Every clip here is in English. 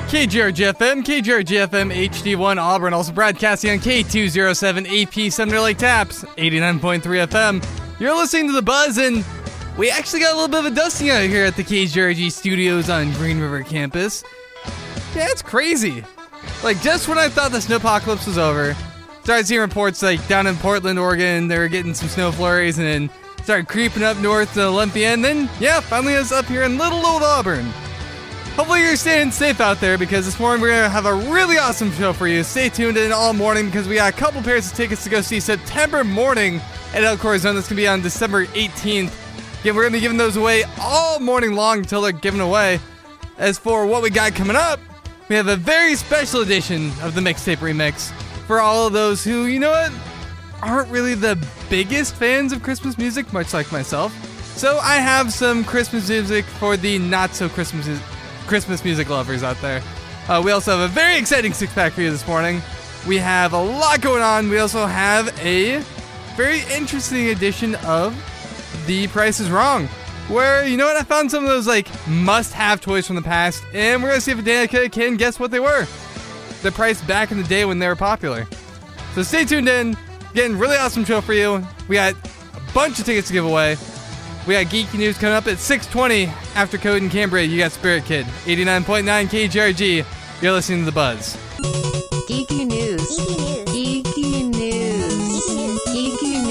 KGRGFM, KGRGFM HD1 Auburn, also broadcasting on K207 AP Sumner Lake Taps, 89.3 FM. You're listening to The Buzz, and we actually got a little bit of a dusting out here at the KGRG studios on Green River campus. Yeah, it's crazy. Like, just when I thought the snowpocalypse was over, started seeing reports like down in Portland, Oregon, they were getting some snow flurries, and then started creeping up north to Olympia, and then, yeah, finally I was up here in little old Auburn. Hopefully you're staying safe out there, because this morning we're going to have a really awesome show for you. Stay tuned in all morning, because we got a couple pairs of tickets to go see September Morning at El Corazon. That's going to be on December 18th. Again, we're going to be giving those away all morning long until they're given away. As for what we got coming up, we have a very special edition of the Mixtape Remix for all of those who, you know what, aren't really the biggest fans of Christmas music, much like myself. So I have some Christmas music for the not-so-Christmas music lovers out there. We also have a very exciting six-pack for you this morning. We have a lot going on. We also have a very interesting edition of The Price is Wrong, where, you know what, I found some of those, like, must-have toys from the past, and we're going to see if Danica can guess what they were. The price back in the day when they were popular. So stay tuned in. Again, really awesome show for you. We got a bunch of tickets to give away. We got Geeky News coming up at 6:20 after Code in Cambria. You got Spirit Kid, 89.9 KGRG. You're listening to The Buzz. Geeky News. Geeky News. Geeky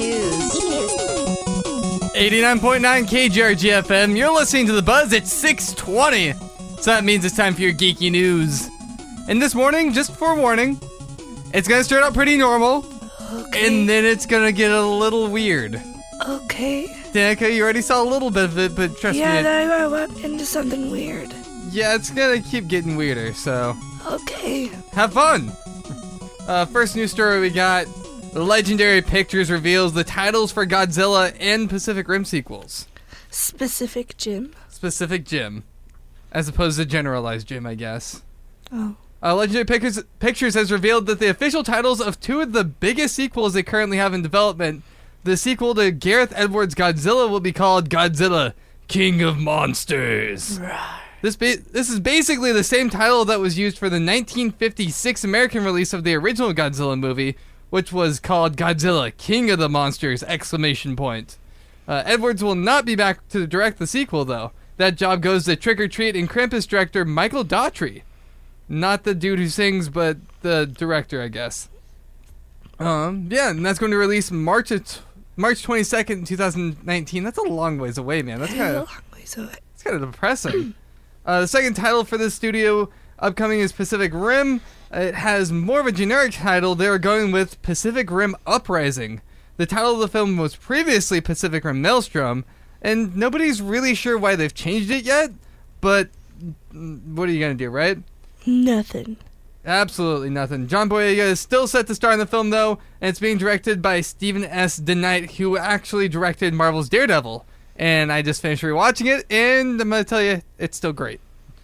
News. 89.9 KGRG FM. You're listening to The Buzz at 6:20. So that means it's time for your Geeky News. And this morning, just forewarning, it's going to start out pretty normal. Okay. And then it's going to get a little weird. Okay. Danica, you already saw a little bit of it, but trust me. Yeah, then I went into something weird. Yeah, it's gonna keep getting weirder, so Okay. have fun! First news story we got, Legendary Pictures reveals the titles for Godzilla and Pacific Rim sequels. Specific Jim. Specific Jim. As opposed to generalized Jim, I guess. Oh. Legendary Pictures has revealed that the official titles of two of the biggest sequels they currently have in development. The sequel to Gareth Edwards' Godzilla will be called Godzilla, King of Monsters. Right. This is basically the same title that was used for the 1956 American release of the original Godzilla movie, which was called Godzilla, King of the Monsters! Edwards will not be back to direct the sequel, though. That job goes to Trick or Treat and Krampus director Michael Daughtry. Not the dude who sings, but the director, I guess. Yeah, and that's going to release March 22nd, 2019. That's a long ways away, man. That's kind of it's kind of depressing. The second title for this studio upcoming is Pacific Rim. It has more of a generic title. They are going with Pacific Rim Uprising. The title of the film was previously Pacific Rim Maelstrom, and nobody's really sure why they've changed it yet, but what are you going to do, right? Nothing. Absolutely nothing. John Boyega is still set to star in the film, though, and it's being directed by Stephen S. DeKnight, who actually directed Marvel's Daredevil. And I just finished rewatching it, and I'm going to tell you, it's still great.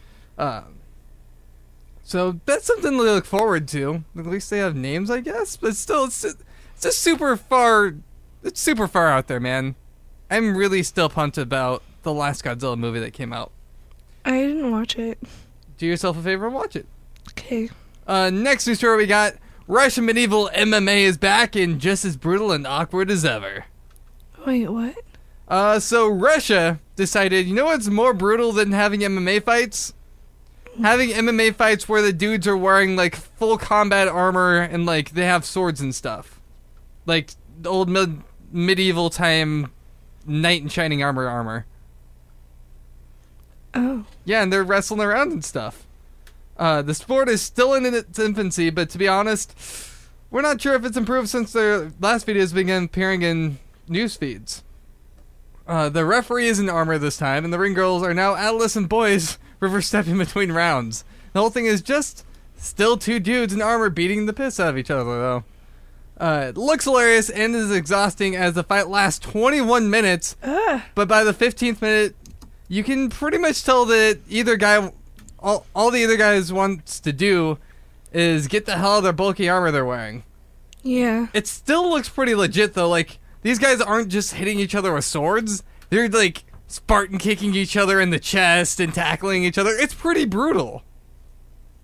So that's something to look forward to. At least they have names, I guess. But still, it's just super far out there, man. I'm really still pumped about the last Godzilla movie that came out. I didn't watch it. Do yourself a favor and watch it. Okay. Next news story we got, Russian medieval MMA is back and just as brutal and awkward as ever. Wait, what? So Russia decided, you know what's more brutal than having MMA fights? Having MMA fights where the dudes are wearing, like, full combat armor and, like, they have swords and stuff. Like, the old medieval time knight in shining armor. Oh. Yeah, and they're wrestling around and stuff. The sport is still in its infancy, but to be honest, we're not sure if it's improved since their last videos began appearing in news feeds. The referee is in armor this time, and the ring girls are now adolescent boys reverse stepping between rounds. The whole thing is just still two dudes in armor beating the piss out of each other, though. It looks hilarious and is exhausting as the fight lasts 21 minutes, but by the 15th minute, you can pretty much tell that either guy... All the other guys wants to do is get the hell out of their bulky armor they're wearing. Yeah. It still looks pretty legit, though. Like, these guys aren't just hitting each other with swords. They're, like, Spartan kicking each other in the chest and tackling each other. It's pretty brutal.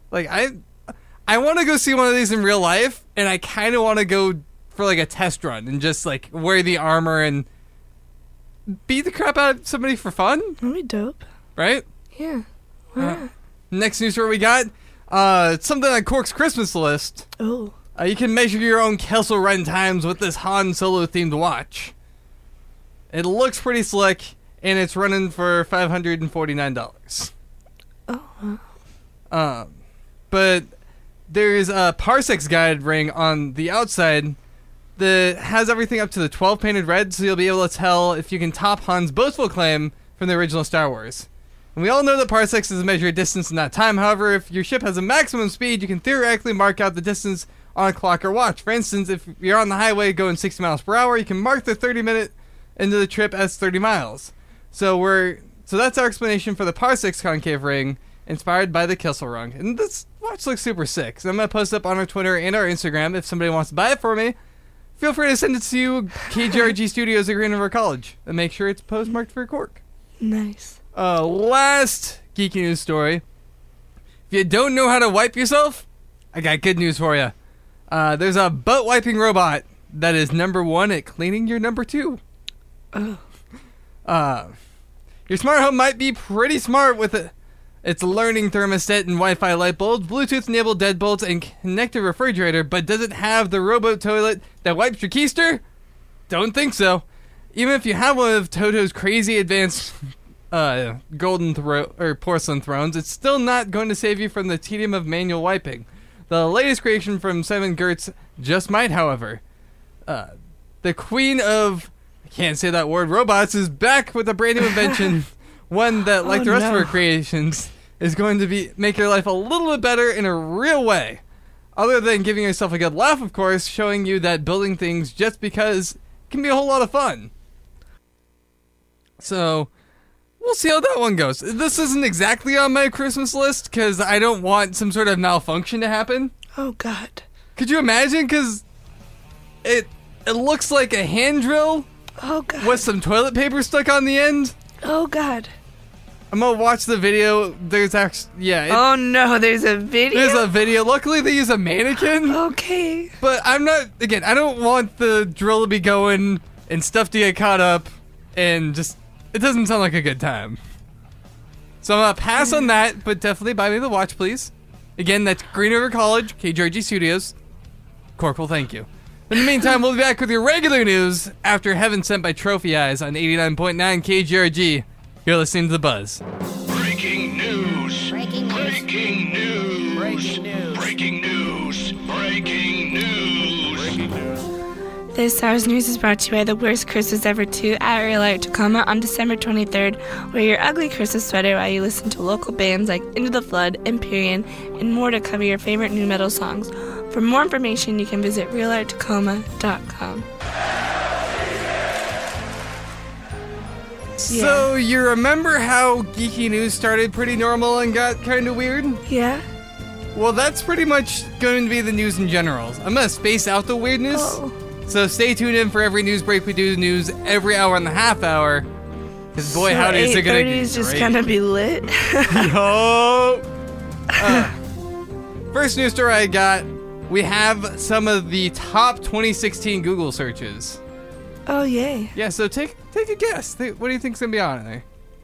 Like, I want to go see one of these in real life, and I kind of want to go for, like, a test run and just, like, wear the armor and beat the crap out of somebody for fun. That'd be dope. Right? Yeah. Why not? Next news story we got, something on Cork's Christmas list. Oh. You can measure your own Kessel Run times with this Han Solo-themed watch. It looks pretty slick, and it's running for $549. Oh. But there's a Parsecs guide ring on the outside that has everything up to the 12 painted red, so you'll be able to tell if you can top Han's boastful claim from the original Star Wars. And we all know that parsecs is a measure of distance and not time. However, if your ship has a maximum speed, you can theoretically mark out the distance on a clock or watch. For instance, if you're on the highway going 60 miles per hour, you can mark the 30-minute into the trip as 30 miles. So that's our explanation for the Parsecs concave ring, inspired by the Kessel Run. And this watch looks super sick. So I'm going to post up on our Twitter and our Instagram. If somebody wants to buy it for me, feel free to send it to KGRG Studios at Green River College. And make sure it's postmarked for Cork. Nice. Last geeky news story. If you don't know how to wipe yourself, I got good news for you. There's a butt wiping robot that is number 1 at cleaning your number 2. Oh. Your smart home might be pretty smart with its learning thermostat and Wi-Fi light bulbs, Bluetooth-enabled deadbolts, and connected refrigerator, but does it have the robot toilet that wipes your keister? Don't think so. Even if you have one of Toto's crazy advanced golden or porcelain thrones, it's still not going to save you from the tedium of manual wiping. The latest creation from Simon Gertz just might, however. The queen of, I can't say that word, robots is back with a brand new invention. One that, like the rest of her creations, is going to make your life a little bit better in a real way. Other than giving yourself a good laugh, of course, showing you that building things just because can be a whole lot of fun. So, we'll see how that one goes. This isn't exactly on my Christmas list, because I don't want some sort of malfunction to happen. Oh, God. Could you imagine? Because it looks like a hand drill. Oh, God. With some toilet paper stuck on the end. Oh, God. I'm gonna watch the video. There's actually, oh, no, there's a video? There's a video. Luckily, they use a mannequin. Okay. But I don't want the drill to be going and stuff to get caught up and just, it doesn't sound like a good time. So I'm gonna pass on that, but definitely buy me the watch, please. Again, that's Green River College, KGRG Studios. Corkle, thank you. In the meantime, we'll be back with your regular news after Heaven Sent by Trophy Eyes on 89.9 KGRG. You're listening to The Buzz. Breaking news. Breaking news. Breaking news. Breaking news. Breaking news. Breaking news. This Stars News is brought to you by the Worst Christmas Ever 2 at Real Art Tacoma on December 23rd. Wear your ugly Christmas sweater while you listen to local bands like Into the Flood, Empyrean, and more to cover your favorite new metal songs. For more information, you can visit realarttacoma.com. So, you remember how geeky news started pretty normal and got kind of weird? Yeah? Well, that's pretty much going to be the news in general. I'm going to space out the weirdness. Oh. So stay tuned in for every news break. We do news every hour and a half hour. Because boy, howdy, is it going to be is just great. going to be lit. Yo! First news story I got, we have some of the top 2016 Google searches. Oh, yay. Yeah, so take a guess. What do you think's going to be on there?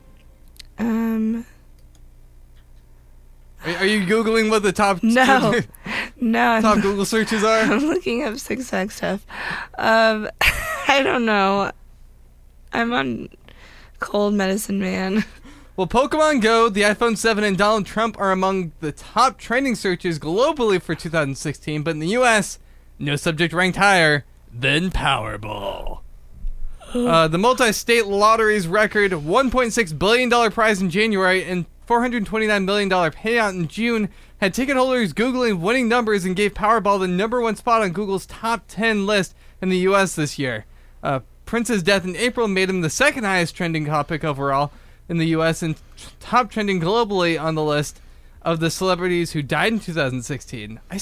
Are you Googling what the top No. No. top Google searches are? I'm looking up Six Flags stuff. I don't know. I'm on Cold Medicine Man. Well, Pokemon Go, the iPhone 7, and Donald Trump are among the top trending searches globally for 2016, but in the U.S., no subject ranked higher than Powerball. The multi-state lottery's record $1.6 billion prize in January and $429 million payout in June had ticket holders Googling winning numbers and gave Powerball the #1 spot on Google's top 10 list in the U.S. this year. Prince's death in April made him the second highest trending topic overall in the U.S. and top trending globally on the list of the celebrities who died in 2016. I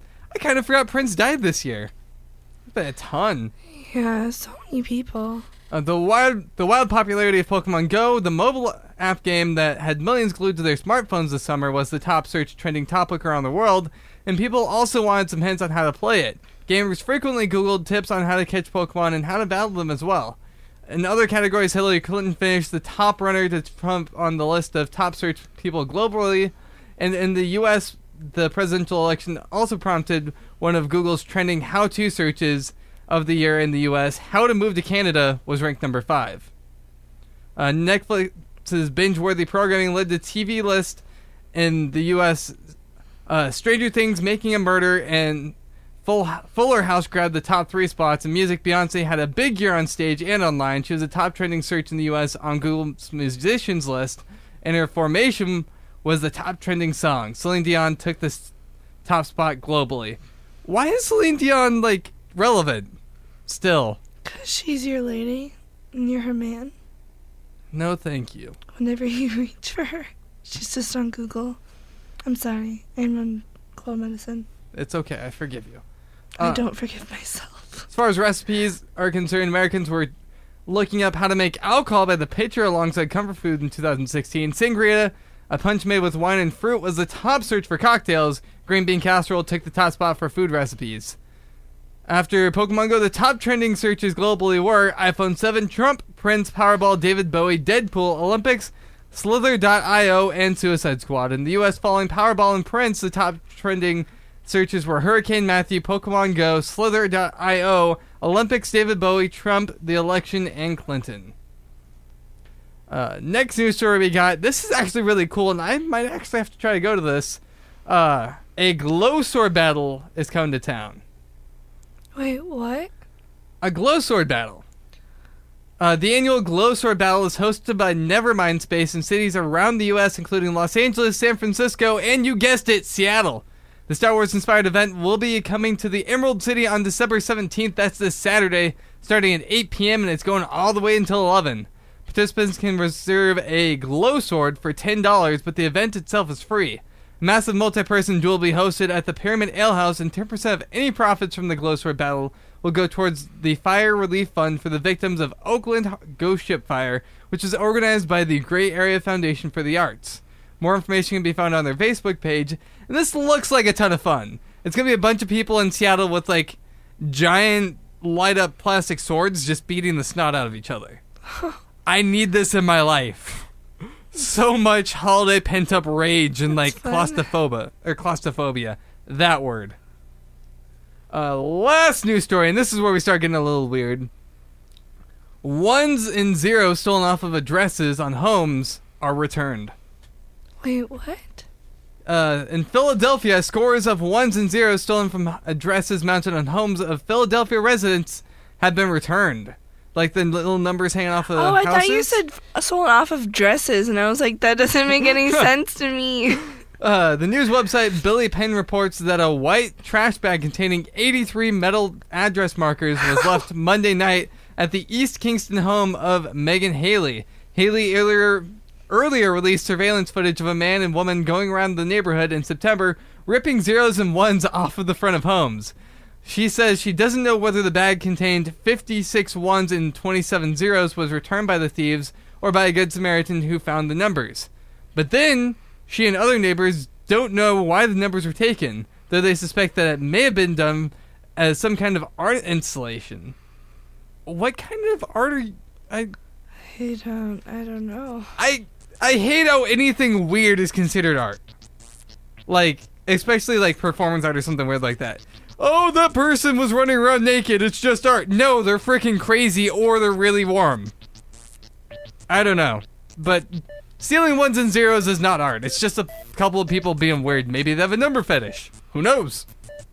kind of forgot Prince died this year. It's been a ton. Yeah, so many people. The wild popularity of Pokemon Go, the mobile app game that had millions glued to their smartphones this summer, was the top search trending topic around the world, and people also wanted some hints on how to play it. Gamers frequently Googled tips on how to catch Pokemon and how to battle them as well. In other categories, Hillary Clinton finished the top runner to Trump on the list of top search people globally, and in the U.S., the presidential election also prompted one of Google's trending how-to searches of the year in the U.S., How to Move to Canada was ranked number 5. Netflix's binge-worthy programming led to TV list in the U.S. Stranger Things, Making a Murder, and Fuller House grabbed the top 3 spots. In music, Beyonce had a big year on stage and online. She was a top trending search in the U.S. on Google's musicians list, and her Formation was the top trending song. Celine Dion took this top spot globally. Why is Celine Dion, relevant? Still. 'Cause she's your lady, and you're her man. No, thank you. Whenever you reach for her, she's just on Google. I'm sorry. I'm on cold medicine. It's okay. I forgive you. I don't forgive myself. As far as recipes are concerned, Americans were looking up how to make alcohol by the pitcher alongside comfort food in 2016. Sangria, a punch made with wine and fruit, was the top search for cocktails. Green bean casserole took the top spot for food recipes. After Pokemon Go, the top trending searches globally were iPhone 7, Trump, Prince, Powerball, David Bowie, Deadpool, Olympics, Slither.io, and Suicide Squad. In the US, following Powerball and Prince, the top trending searches were Hurricane Matthew, Pokemon Go, Slither.io, Olympics, David Bowie, Trump, the election, and Clinton. Next news story we got. This is actually really cool, and I might actually have to try to go to this. A glow sword battle is coming to town. Wait, what? A glow sword battle. The annual glow sword battle is hosted by Nevermind Space in cities around the U.S., including Los Angeles, San Francisco, and you guessed it, Seattle. The Star Wars-inspired event will be coming to the Emerald City on December 17th. That's this Saturday, starting at 8 p.m., and it's going all the way until 11. Participants can reserve a glow sword for $10, but the event itself is free. A massive multi-person duel will be hosted at the Pyramid Ale House, and 10% of any profits from the glow sword battle will go towards the Fire Relief Fund for the victims of Oakland Ghost Ship Fire, which is organized by the Gray Area Foundation for the Arts. More information can be found on their Facebook page, and this looks like a ton of fun. It's going to be a bunch of people in Seattle with, giant light-up plastic swords just beating the snot out of each other. I need this in my life. So much holiday pent-up rage and, claustrophobia. That word. Last news story, and this is where we start getting a little weird. Ones and zeros stolen off of addresses on homes are returned. Wait, what? In Philadelphia, scores of ones and zeros stolen from addresses mounted on homes of Philadelphia residents have been returned. Like the little numbers hanging off of houses. I thought you said stolen off of dresses, and I was like, that doesn't make any sense to me. The news website Billy Penn reports that a white trash bag containing 83 metal address markers was left Monday night at the East Kingston home of Megan Haley. Haley earlier released surveillance footage of a man and woman going around the neighborhood in September, ripping zeros and ones off of the front of homes. She says she doesn't know whether the bag contained 56 ones and 27 zeros was returned by the thieves or by a good Samaritan who found the numbers. But then, she and other neighbors don't know why the numbers were taken, though they suspect that it may have been done as some kind of art installation. What kind of art are you... I don't know. I hate how anything weird is considered art. Especially performance art or something weird like that. Oh, that person was running around naked, it's just art. No, they're freaking crazy or they're really warm. I don't know. But stealing ones and zeros is not art. It's just a couple of people being weird. Maybe they have a number fetish. Who knows?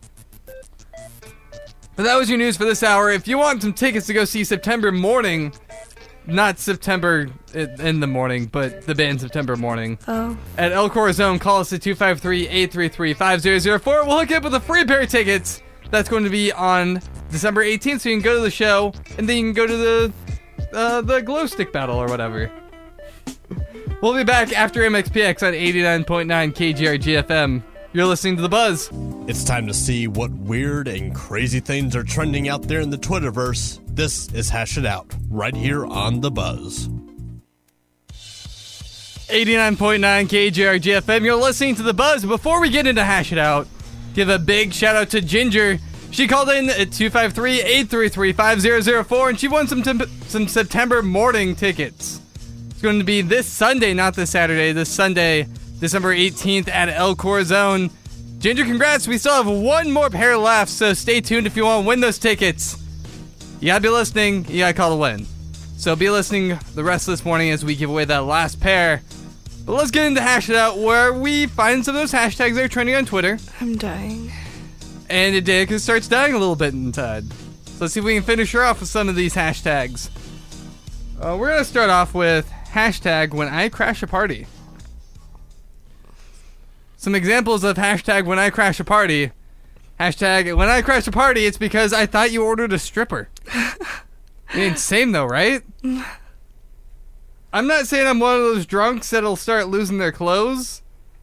But that was your news for this hour. If you want some tickets to go see September Morning, not September in the morning, but the band September Morning. Oh. At El Corazon, call us at 253-833-5004. We'll hook you up with a free pair of tickets. That's going to be on December 18th, so you can go to the show, and then you can go to the glow stick battle or whatever. We'll be back after MXPX on 89.9 KGRG FM. You're listening to The Buzz. It's time to see what weird and crazy things are trending out there in the Twitterverse. This is Hash It Out, right here on The Buzz. 89.9 KJRG FM. You're listening to The Buzz. Before we get into Hash It Out, give a big shout out to Ginger. She called in at 253-833-5004 and she won some September morning tickets. It's going to be this Sunday, not this Saturday. This Sunday, December 18th at El Corazon. Ginger, congrats. We still have one more pair left, so stay tuned if you want to win those tickets. You gotta be listening. You gotta call to win. So be listening the rest of this morning as we give away that last pair. But let's get into Hash It Out, where we find some of those hashtags that are trending on Twitter. I'm dying. And Danica starts dying a little bit inside. So let's see if we can finish her off with some of these hashtags. We're going to start off with hashtag when I crash a party. Some examples of hashtag when I crash a party. Hashtag when I crash a party, it's because I thought you ordered a stripper. Insane though, right? I'm not saying I'm one of those drunks that'll start losing their clothes.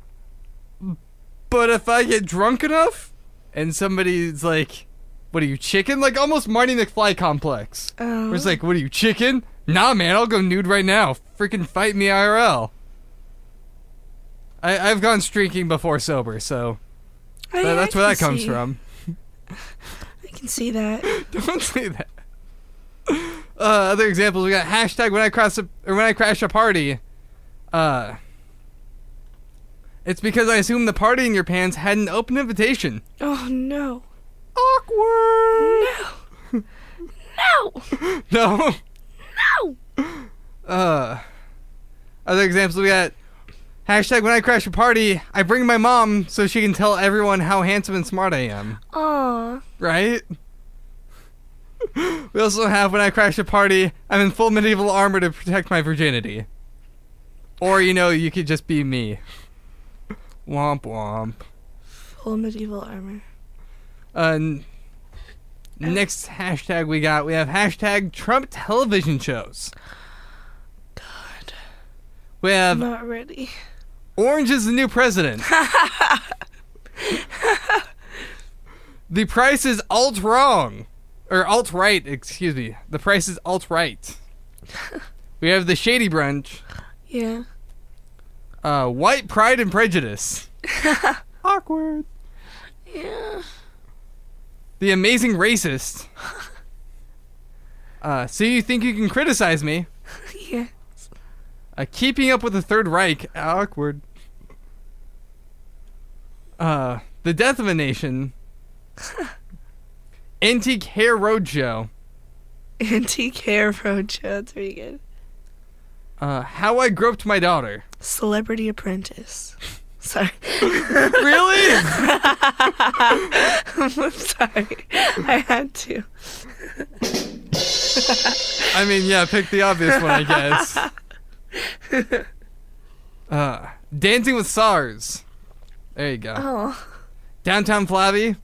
But if I get drunk enough and somebody's like, what are you, chicken? Like almost Marty McFly complex. Oh. Where it's like, what are you, chicken? Nah, man, I'll go nude right now. Freaking fight me IRL. I've gone streaking before sober, so that's where that comes from. I can see that. Don't say that. Other examples, we got hashtag when I crash a party. It's because I assume the party in your pants had an open invitation. Oh no. Awkward. No. No. Other examples, we got hashtag when I crash a party, I bring my mom so she can tell everyone how handsome and smart I am. Aw. Right? We also have when I crash a party, I'm in full medieval armor to protect my virginity. Or, you could just be me. Womp womp. Full medieval armor. Next hashtag we have hashtag Trump television shows. God. We have I'm not ready. Orange is the new president. The price is alt-wrong. Or alt-right, excuse me. The price is alt-right. We have the Shady Brunch. Yeah. White Pride and Prejudice. Awkward. Yeah. The Amazing Racist. So you think you can criticize me? Yeah. Keeping Up with the Third Reich. Awkward. The Death of a Nation. Antique Hair Roadshow. Antique Hair Roadshow. That's pretty good. How I Groped My Daughter. Celebrity Apprentice. Sorry. Really? I'm sorry. I had to. I mean, yeah, pick the obvious one, I guess. Dancing with SARS. There you go. Oh. Downtown Flabby.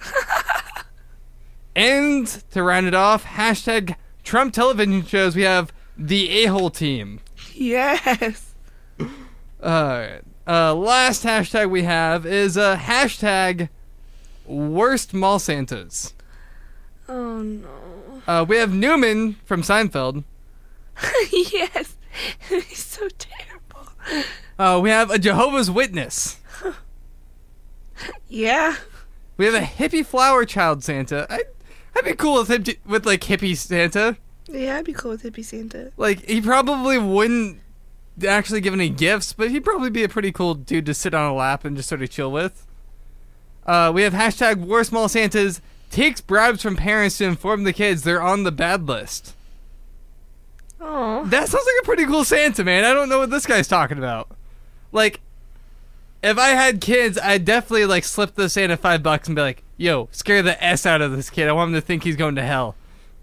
And to round it off, hashtag Trump television shows, we have the A-hole team. Yes. Alright. Last hashtag we have is hashtag worst mall Santas. Oh no. We have Newman from Seinfeld. Yes. He's so terrible. We have a Jehovah's Witness. Yeah. We have a hippie flower child Santa. I'd be cool with him with like hippie Santa. Yeah, I'd be cool with Hippie Santa. Like he probably wouldn't actually give any gifts, but he'd probably be a pretty cool dude to sit on a lap and just sort of chill with. We have hashtag worst mall Santas takes bribes from parents to inform the kids they're on the bad list. Oh. That sounds like a pretty cool Santa, man. I don't know what this guy's talking about. Like, if I had kids, I'd definitely like slip the Santa $5 and be like, "Yo, scare the S out of this kid. I want him to think he's going to hell."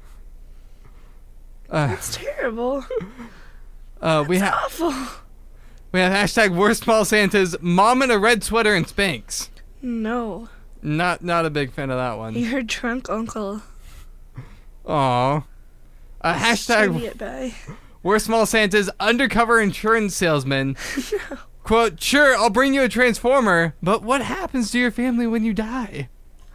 That's terrible. We have Awful. we have hashtag worst small Santas. Mom in a red sweater and Spanx. No. Not a big fan of that one. Your drunk uncle. Aw. Hashtag Get by. worst small Santas. Undercover insurance salesman. No. Quote, sure, I'll bring you a Transformer, but what happens to your family when you die?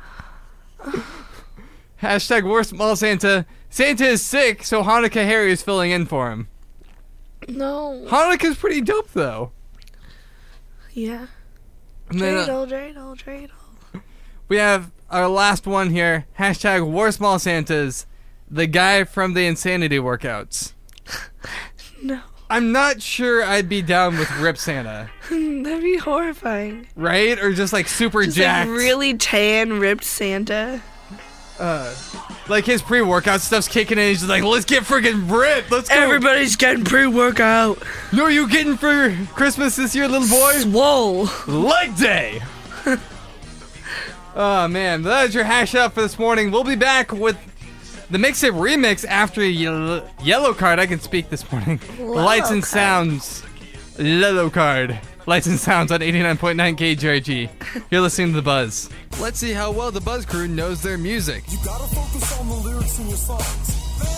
Hashtag worst mall Santa. Santa is sick, so Hanukkah Harry is filling in for him. No. Hanukkah's pretty dope, though. Yeah. And then, Dreidel. we have our last one here. Hashtag worst mall Santas. The guy from the Insanity workouts. No. I'm not sure I'd be down with Rip Santa. That'd be horrifying. Right? Or just like super Just jacked. like really tan, ripped Santa. Like his pre-workout stuff's kicking in. He's just like, let's get freaking ripped. Let's go. Everybody's getting pre-workout. No, you getting for Christmas this year, little boy? Swole. Leg day. Oh, man. That is your hash out for this morning. We'll be back with the mixtape remix after Yellow Card. I can speak this morning. Lights and Sounds. Yellow Card. Lights and Sounds on 89.9 KGRG. You're listening to The Buzz. Let's see how well the Buzz crew knows their music. You gotta focus on the lyrics in your songs.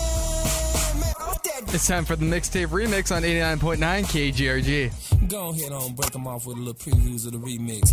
It's time for the mixtape remix on 89.9 KGRG. Go ahead on, break them off with a little previews of the remix.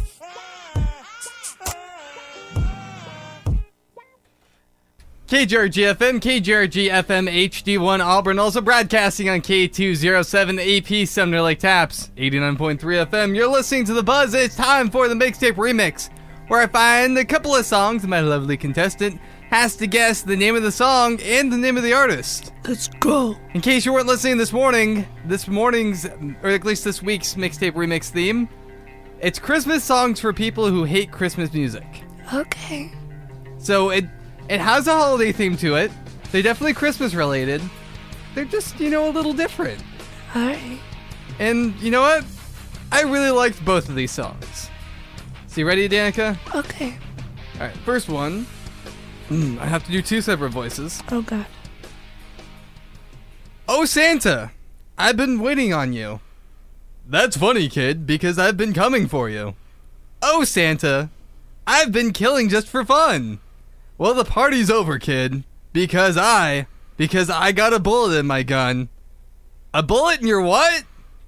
KGRG FM, KGRG FM HD1 Auburn, also broadcasting on K207 AP Sumner Lake Taps, 89.3 FM. You're listening to The Buzz. It's time for the mixtape remix, where I find a couple of songs. My lovely contestant has to guess the name of the song and the name of the artist. Let's go. In case you weren't listening this morning's, or at least this week's mixtape remix theme, it's Christmas songs for people who hate Christmas music. Okay. So it has a holiday theme to it. They're definitely Christmas related. They're just, a little different. Alright. And you know what? I really liked both of these songs. So you ready, Danica? Okay. Alright, first one. I have to do two separate voices. Oh god. Oh, Santa, I've been waiting on you. That's funny, kid, because I've been coming for you. Oh, Santa, I've been killing just for fun. Well, the party's over, kid, because I got a bullet in my gun. A bullet in your what?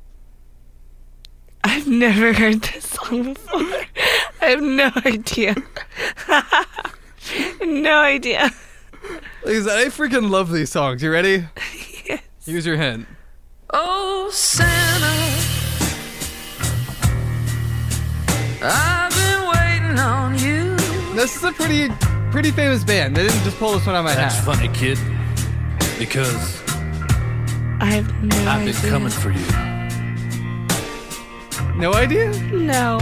I've never heard this song before. I have no idea. No idea. Like I said, I freaking love these songs. You ready? Yes. Here's your hint. Oh, Santa, I've been waiting on you. This is a pretty famous band. They didn't just pull this one out of my That's hat. funny, kid, because I have no I've idea. been coming for you. No idea? No.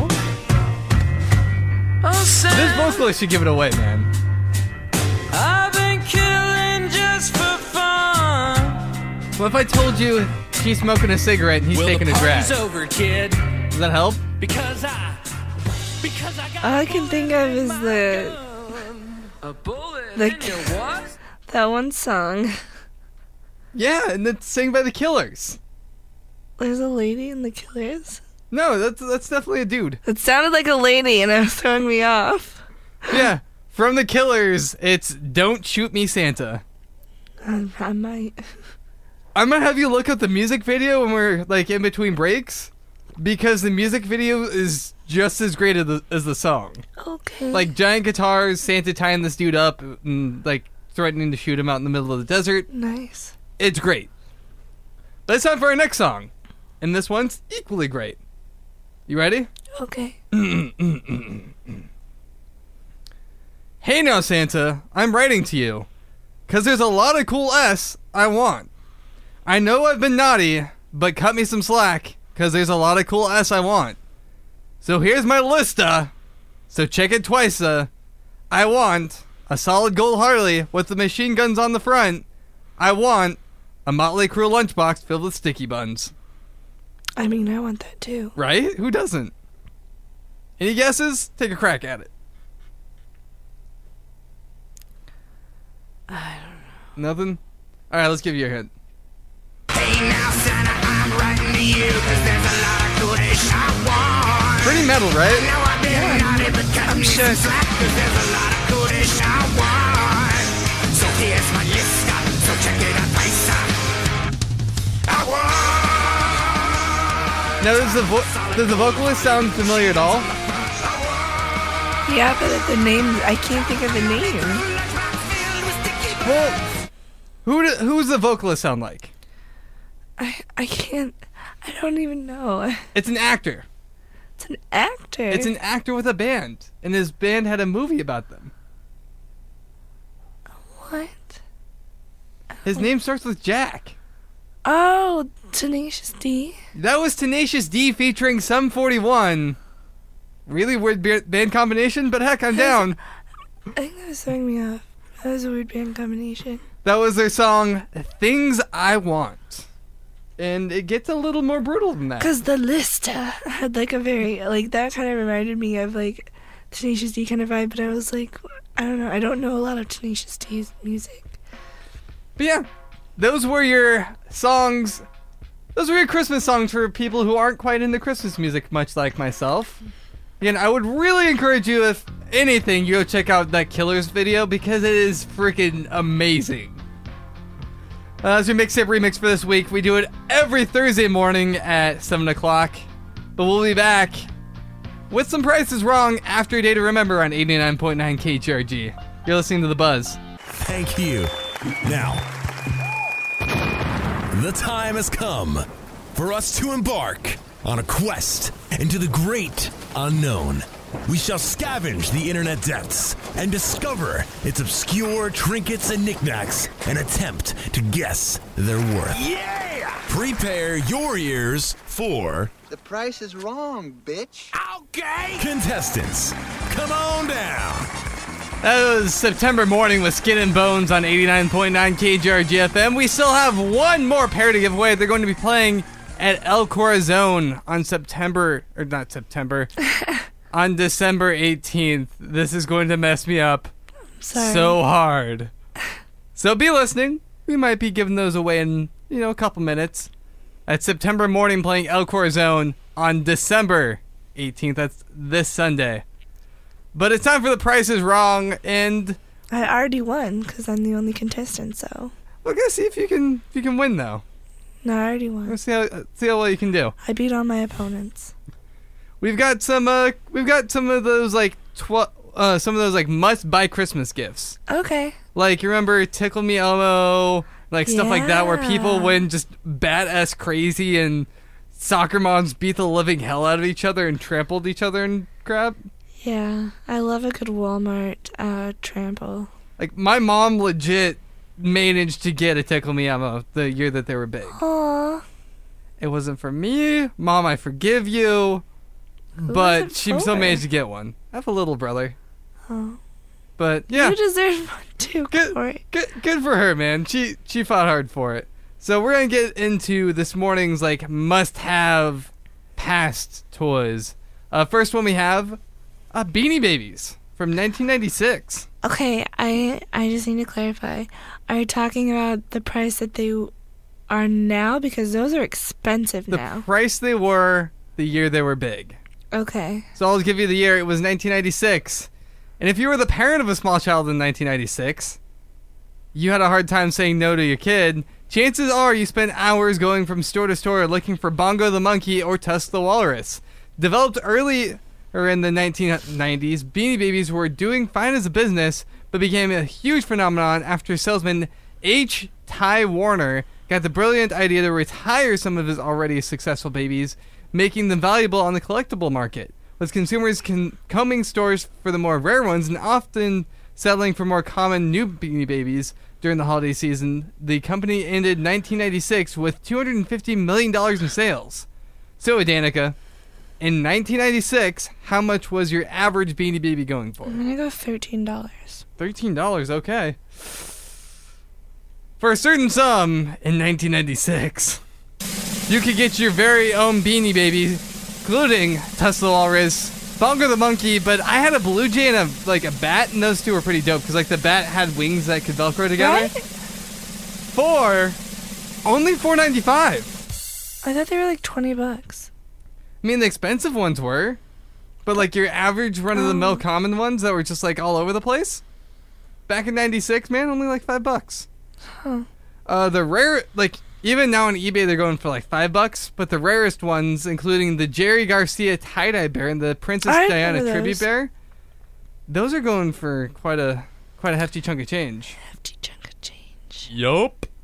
Oh, This Santa, vocalist should give it away, man. I've been killing just for fun. What if I told you she's smoking a cigarette and he's taking a drag? party's over, kid, Does that help? because I got All I can think of is a bullet the- in your what? that one song. Yeah, and it's sang by the Killers. There's a lady in the Killers. No, that's definitely a dude. It sounded like a lady and it was throwing me off. Yeah, from the Killers, it's Don't Shoot Me Santa. I might. I'm gonna have you look up the music video when we're like in between breaks, because the music video is just as great as the song. Okay. Like giant guitars, Santa tying this dude up, and like threatening to shoot him out in the middle of the desert. Nice. It's great. But it's time for our next song, and this one's equally great. You ready? Okay. Hey now, Santa, I'm writing to you, 'cause there's a lot of cool S I want. I know I've been naughty, but cut me some slack, 'cause there's a lot of cool S I want. So here's my lista, so check it twice, I want a solid gold Harley with the machine guns on the front. I want a Motley Crue lunchbox filled with sticky buns. I mean, I want that too. Right? Who doesn't? Any guesses? Take a crack at it. I don't know. Nothing? Alright, let's give you a hint. Hey now, Santa, I'm writing to you, 'cause there's a lot of goodies I want. Pretty metal, right? Now I've been naughty, but cut me some slack, 'cause there's a lot of goodies I want. So here's my list, so check it out, paisa. I want Now, does the vocalist sound familiar at all? Yeah, but the name, I can't think of the name. Well, who's the vocalist sound like? I can't, I don't even know. It's an actor. It's an actor. It's an actor with a band, and his band had a movie about them. What? His name starts with Jack. Oh, Tenacious D. That was Tenacious D featuring Sum 41. Really weird band combination, but heck, I'm down. I think that was throwing me off. That was a weird band combination. That was their song, Things I Want. And it gets a little more brutal than that. Because the list had like a very, like that kind of reminded me of like Tenacious D kind of vibe, but I was like, I don't know. I don't know a lot of Tenacious D's music. But yeah, those were your songs. Those were your Christmas songs for people who aren't quite into Christmas music, much like myself. Again, I would really encourage you, if anything, you go check out that Killers video because it is freaking amazing. That's your mixtape remix for this week. We do it every Thursday morning at 7 o'clock. But we'll be back with some Prices Wrong after a day to remember on 89.9 KGRG. You're listening to The Buzz. Thank you. Now, the time has come for us to embark on a quest into the great unknown. We shall scavenge the internet depths and discover its obscure trinkets and knickknacks and attempt to guess their worth. Yeah! Prepare your ears for The Price is Wrong, bitch. Okay! contestants. Come on down. That was September Morning with Skin and Bones on 89.9 KGRG FM. We still have one more pair to give away. They're going to be playing at El Corazon on on December 18th. This is going to mess me up so hard. So be listening. We might be giving those away in, a couple minutes. At September Morning playing El Corazon on December 18th. That's this Sunday. But it's time for The Price is Wrong, and I already won because I'm the only contestant, so. we're gonna see if you can win though. No, I already won. Let's see how well you can do. I beat all my opponents. We've got some of those must buy Christmas gifts. Okay. Like, you remember Tickle Me Elmo, like stuff like that, where people Yeah. went just badass crazy and soccer moms beat the living hell out of each other and trampled each other and crap. Yeah, I love a good Walmart trample. Like, my mom legit managed to get a Tickle Me Elmo the year that they were big. Aww. It wasn't for me. Mom, I forgive you. Who But was it she still for? managed to get one. I have a little brother. Oh. But yeah. You deserve one too, Corey. Good for her, man. She fought hard for it. So we're going to get into this morning's must-have past toys. First one we have Beanie Babies from 1996. Okay, I just need to clarify. Are you talking about the price that they are now? Because those are expensive The now. price they were the year they were big. Okay. So I'll give you the year. It was 1996. And if you were the parent of a small child in 1996, you had a hard time saying no to your kid. Chances are you spent hours going from store to store looking for Bongo the Monkey or Tusk the Walrus. Developed early or in the 1990s, Beanie Babies were doing fine as a business, but became a huge phenomenon after salesman H. Ty Warner got the brilliant idea to retire some of his already successful babies, making them valuable on the collectible market, with consumers combing stores for the more rare ones and often settling for more common new Beanie Babies during the holiday season. The company ended 1996 with $250 million in sales. So, Danica, in 1996, how much was your average Beanie Baby going for? I'm gonna go $13. $13, okay. For a certain sum, in 1996, you could get your very own Beanie Baby, including Tusk the Walrus, Bongo the Monkey, but I had a Blue Jay and a bat, and those two were pretty dope, because the bat had wings that could Velcro together. Right? For only $4.95. I thought they were $20. I mean, the expensive ones were, but your average run-of-the-mill common ones that were just all over the place, back in 96, man, only $5. Huh. The rare, Even now on eBay, they're going for like $5. But the rarest ones, including the Jerry Garcia tie-dye bear and the Princess Diana tribute bear, those are going for quite a hefty chunk of change. Yup.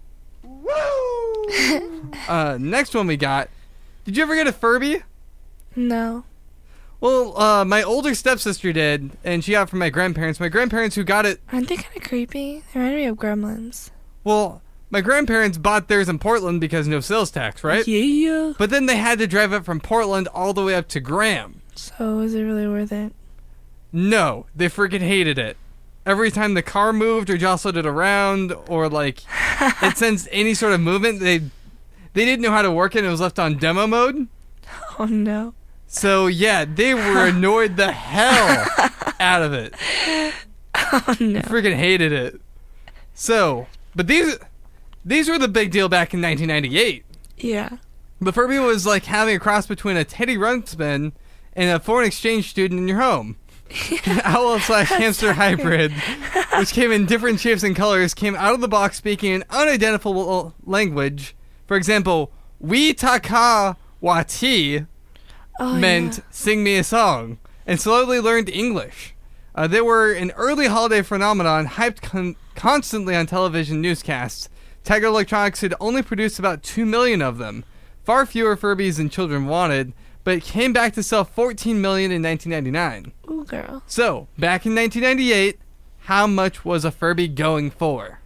Woo! Next one we got. Did you ever get a Furby? No. Well, my older stepsister did, and she got it from my grandparents. My grandparents who got it... Aren't they kind of creepy? They remind me of gremlins. Well, my grandparents bought theirs in Portland because no sales tax, right? Yeah. But then they had to drive it from Portland all the way up to Graham. So, was it really worth it? No, they freaking hated it. Every time the car moved or jostled it around or, like, it sensed any sort of movement, they didn't know how to work it and it was left on demo mode. Oh, no. So, yeah, they were annoyed the hell out of it. Oh, no. Freaking hated it. So, but these were the big deal back in 1998. Yeah. The Furby was like having a cross between a Teddy Ruxpin and a foreign exchange student in your home. An owl/hamster hybrid, which came in different shapes and colors, came out of the box speaking an unidentifiable language. For example, "We taka wati" meant "sing me a song," and slowly learned English. They were an early holiday phenomenon, hyped constantly on television newscasts. Tiger Electronics had only produced about 2 million of them, far fewer Furbies than children wanted, but it came back to sell 14 million in 1999. Ooh, girl. So, back in 1998, how much was a Furby going for?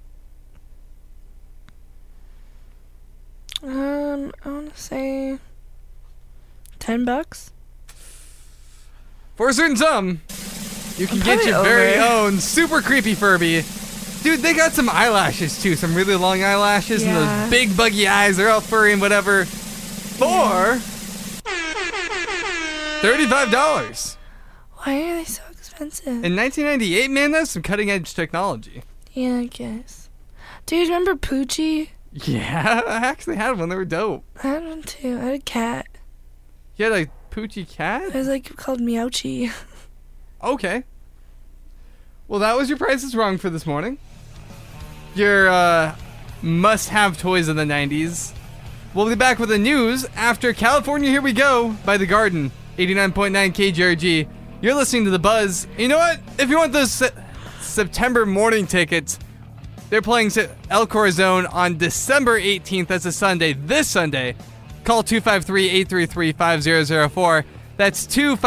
I want to say $10. For a certain sum, you can get your very own super creepy Furby. Dude, they got some eyelashes too, some really long eyelashes and those big buggy eyes. They're all furry and whatever. For $35. Why are they so expensive? In 1998, man, that's some cutting edge technology. Yeah, I guess. Dude, remember Poochie? Yeah, I actually had one. They were dope. I had one too. I had a cat. You had a Poochie cat? It was like called Meowchi. Okay. Well, that was your prices wrong for this morning. Your must-have toys of the 90s. We'll be back with the news after California Here We Go by The Garden, 89.9 KGRG. You're listening to The Buzz. You know what? If you want those September morning tickets, they're playing El Corazon on December 18th. That's a Sunday. This Sunday. Call 253-833-5004. That's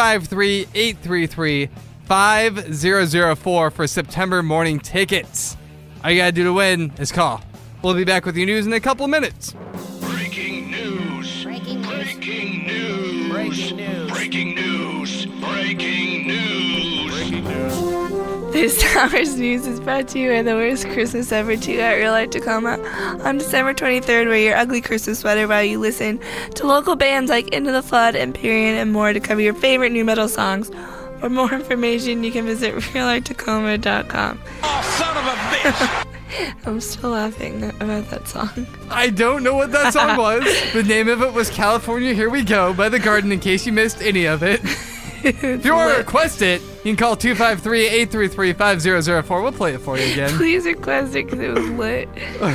253-833-5004 for September morning tickets. All you gotta do to win is call. We'll be back with your news in a couple minutes. Breaking news. Breaking news. Breaking news. Breaking news. Breaking news. Breaking news. Breaking news. This hour's news is brought to you by the worst Christmas ever 2 at Real Life Tacoma on December 23rd. Wear your ugly Christmas sweater while you listen to local bands like Into the Flood, Empyrean, and more to cover your favorite new metal songs. For more information, you can visit reallifetacoma.com. Oh, son of a bitch! I'm still laughing about that song. I don't know what that song was. The name of it was California Here We Go by The Garden, in case you missed any of it. If you want to request it, you can call 253-833-5004. We'll play it for you again. Please request it because it was lit.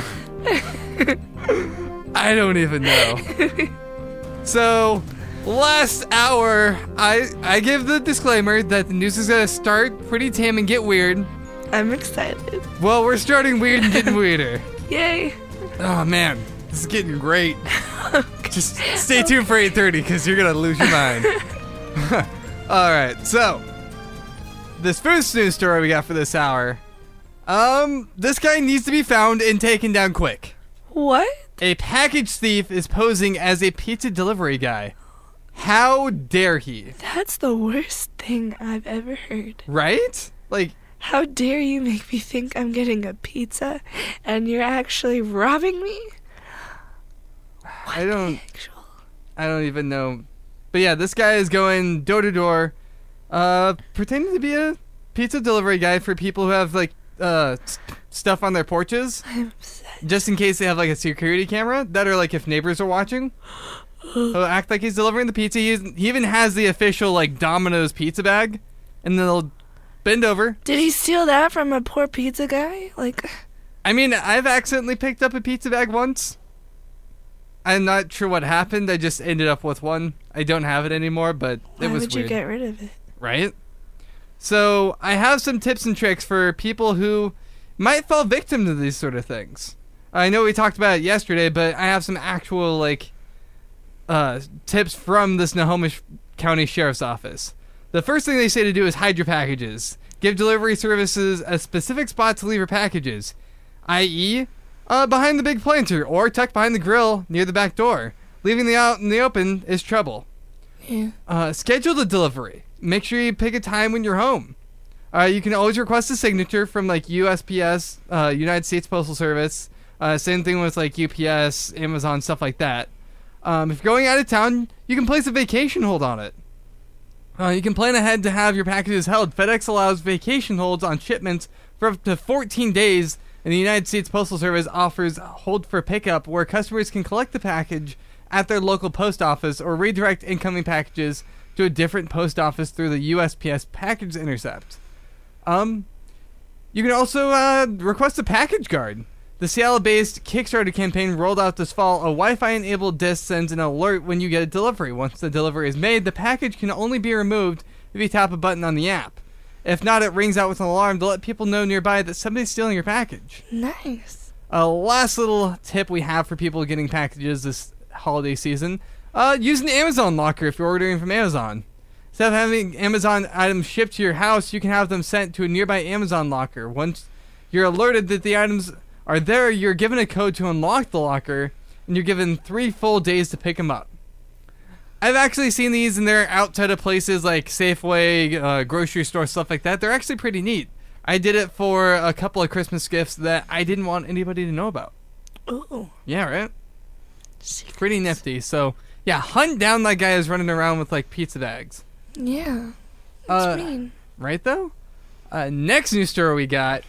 I don't even know. So, last hour, I give the disclaimer that the news is going to start pretty tame and get weird. I'm excited. Well, we're starting weird and getting weirder. Yay. Oh, man. This is getting great. Just stay tuned for 8:30 because you're going to lose your mind. All right, so this first news story we got for this hour. This guy needs to be found and taken down quick. What? A package thief is posing as a pizza delivery guy. How dare he? That's the worst thing I've ever heard. Right? Like, how dare you make me think I'm getting a pizza and you're actually robbing me? I don't even know. But yeah, this guy is going door to door, pretending to be a pizza delivery guy for people who have like stuff on their porches. I'm upset. Just in case they have like a security camera that are like if neighbors are watching. He'll act like he's delivering the pizza. He even has the official like Domino's pizza bag, and then they'll bend over. Did he steal that from a poor pizza guy? Like, I mean, I've accidentally picked up a pizza bag once. I'm not sure what happened. I just ended up with one. I don't have it anymore, but it was weird. Why would you get rid of it? Right? So I have some tips and tricks for people who might fall victim to these sort of things. I know we talked about it yesterday, but I have some actual tips from the Snohomish County Sheriff's Office. The first thing they say to do is hide your packages. Give delivery services a specific spot to leave your packages, i.e., behind the big planter or tucked behind the grill near the back door. Leaving them out in the open is trouble. Yeah. Schedule the delivery. Make sure you pick a time when you're home. You can always request a signature from USPS, United States Postal Service. Same thing with UPS, Amazon, stuff like that. If you're going out of town, you can place a vacation hold on it. You can plan ahead to have your packages held. FedEx allows vacation holds on shipments for up to 14 days, and the United States Postal Service offers hold for pickup, where customers can collect the package at their local post office or redirect incoming packages to a different post office through the USPS package intercept. You can also request a package guard. The Seattle-based Kickstarter campaign rolled out this fall. A Wi-Fi-enabled disc sends an alert when you get a delivery. Once the delivery is made, the package can only be removed if you tap a button on the app. If not, it rings out with an alarm to let people know nearby that somebody's stealing your package. Nice. Last little tip we have for people getting packages this holiday season. Use an Amazon locker if you're ordering from Amazon. Instead of having Amazon items shipped to your house, you can have them sent to a nearby Amazon locker. Once you're alerted that the items are there, you're given a code to unlock the locker, and you're given 3 full days to pick them up. I've actually seen these, and they're outside of places like Safeway, grocery store, stuff like that. They're actually pretty neat. I did it for a couple of Christmas gifts that I didn't want anybody to know about. Ooh. Yeah, right? Secrets. Pretty nifty. So, yeah, hunt down that guy who's running around with, pizza bags. Yeah. That's mean. Right, though? Next news story we got.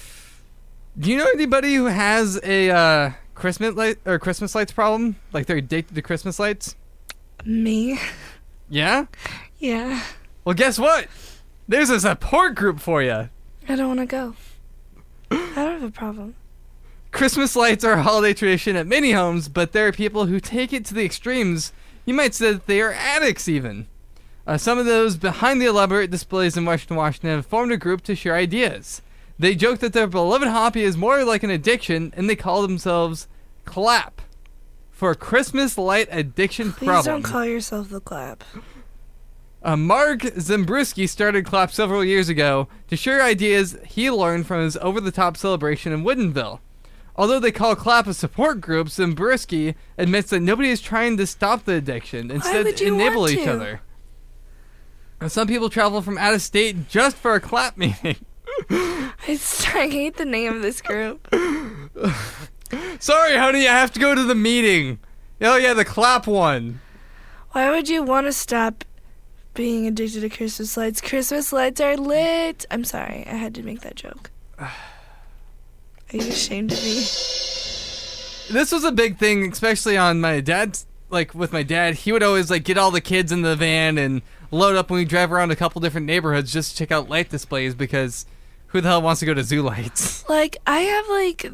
Do you know anybody who has a Christmas lights problem? They're addicted to Christmas lights? Me? Yeah? Yeah. Well, guess what? There's a support group for you. I don't want to go. I don't have a problem. Christmas lights are a holiday tradition at many homes, but there are people who take it to the extremes. You might say that they are addicts, even. Some of those behind the elaborate displays in Washington have formed a group to share ideas. They joke that their beloved hobby is more like an addiction, and they call themselves CLAP, for Christmas Light Addiction Problem. Please don't call yourself the CLAP. Mark Zembruski started CLAP several years ago to share ideas he learned from his over-the-top celebration in Woodinville. Although they call CLAP a support group, Zembruski admits that nobody is trying to stop the addiction. Instead, enable each other. Some people travel from out of state just for a CLAP meeting. I hate the name of this group. Sorry, honey, I have to go to the meeting. Oh, yeah, the CLAP one. Why would you want to stop being addicted to Christmas lights? Christmas lights are lit. I'm sorry, I had to make that joke. Are you ashamed of me? This was a big thing, especially on my dad's, with my dad. He would always, get all the kids in the van and load up when we drive around a couple different neighborhoods just to check out light displays, because who the hell wants to go to zoo lights? I have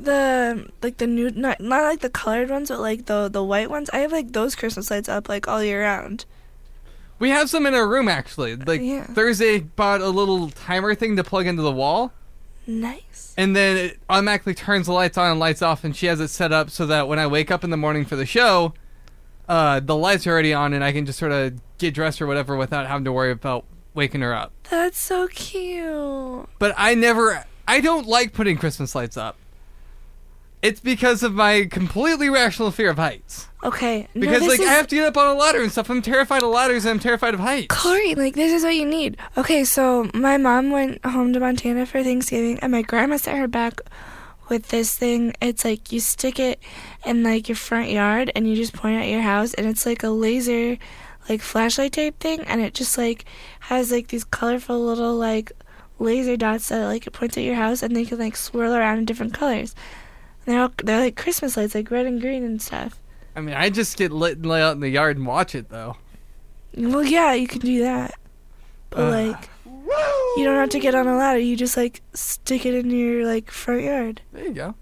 the new, not the colored ones, but the white ones. I have those Christmas lights up all year round. We have some in our room, actually. Yeah. Thursday bought a little timer thing to plug into the wall. Nice. And then it automatically turns the lights on and lights off, and she has it set up so that when I wake up in the morning for the show, the lights are already on, and I can just sort of get dressed or whatever without having to worry about waking her up. That's so cute. But I don't like putting Christmas lights up. It's because of my completely rational fear of heights. Okay. Because, I have to get up on a ladder and stuff. I'm terrified of ladders and I'm terrified of heights. Corey, this is what you need. Okay, so my mom went home to Montana for Thanksgiving, and my grandma sent her back with this thing. It's you stick it in, your front yard, and you just point at your house, and it's a laser, flashlight type thing, and it just, has, these colorful little, laser dots that, it points at your house, and they can, swirl around in different colors. And they're like Christmas lights, red and green and stuff. I mean, I just get lit and lay out in the yard and watch it, though. Well, yeah, you can do that. But, you don't have to get on a ladder. You just, stick it in your, front yard. There you go.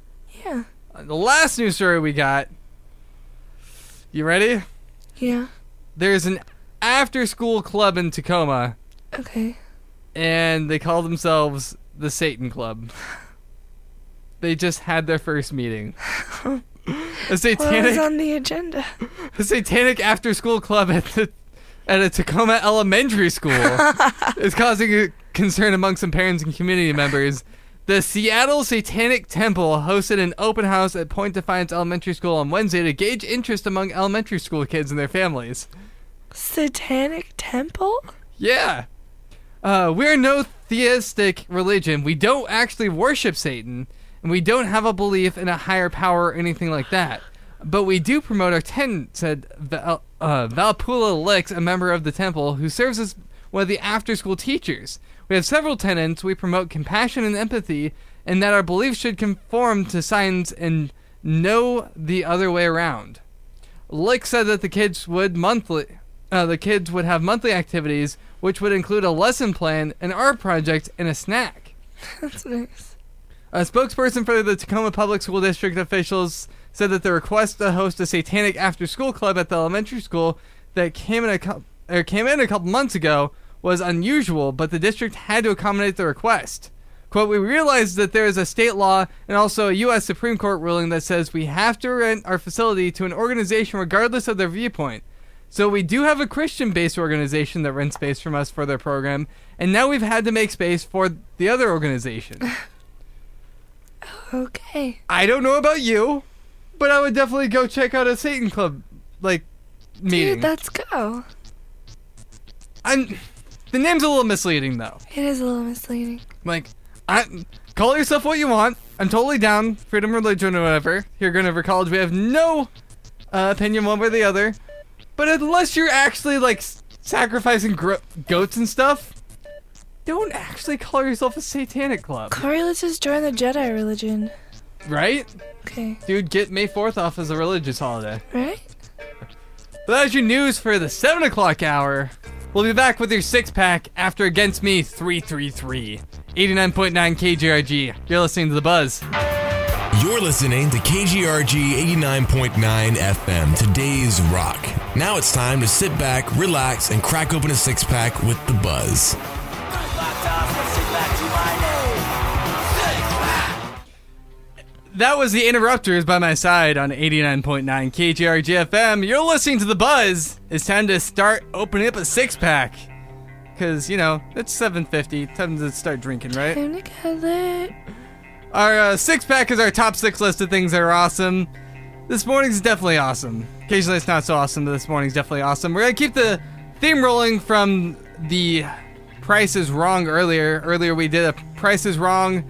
Yeah. The last news story we got. You ready? Yeah. There's an after-school club in Tacoma. Okay. And they call themselves the Satan Club. They just had their first meeting. A satanic, what was on the agenda? A satanic after-school club at a Tacoma elementary school is causing a concern among some parents and community members. The Seattle Satanic Temple hosted an open house at Point Defiance Elementary School on Wednesday to gauge interest among elementary school kids and their families. Satanic Temple? Yeah. We're no theistic religion. We don't actually worship Satan, and we don't have a belief in a higher power or anything like that. But we do promote our tenant, said Valpula Licks, a member of the temple, who serves as one of the after-school teachers. We have several tenets. We promote compassion and empathy, and that our beliefs should conform to science and no the other way around. Lick said that the kids would have monthly activities, which would include a lesson plan, an art project, and a snack. That's nice. A spokesperson for the Tacoma Public School District officials said that the request to host a satanic after-school club at the elementary school that came in a couple months ago was unusual, but the district had to accommodate the request. Quote, we realize that there is a state law and also a U.S. Supreme Court ruling that says we have to rent our facility to an organization regardless of their viewpoint. So we do have a Christian-based organization that rents space from us for their program, and now we've had to make space for the other organization. Okay. I don't know about you, but I would definitely go check out a Satan Club, meeting. Dude, let's go. The name's a little misleading, though. It is a little misleading. Call yourself what you want. I'm totally down. Freedom of religion or whatever. Here at Grand River College, we have no opinion one way or the other. But unless you're actually, sacrificing goats and stuff, don't actually call yourself a satanic club. Corey, let's just join the Jedi religion. Right? Okay. Dude, get May 4th off as a religious holiday. Right? But that's your news for the 7 o'clock hour. We'll be back with your six-pack after Against Me 333. 89.9 KGRG. You're listening to The Buzz. You're listening to KGRG 89.9 FM, today's rock. Now it's time to sit back, relax, and crack open a six-pack with The Buzz. That was The Interrupters by my side on 89.9 KGRG FM. You're listening to The Buzz. It's time to start opening up a six-pack. Because, it's 7:50. Time to start drinking, right? Time to get lit. Our six-pack is our top 6 list of things that are awesome. This morning's definitely awesome. Occasionally it's not so awesome, but this morning's definitely awesome. We're going to keep the theme rolling from the Price is Wrong earlier. Earlier we did a Price is Wrong,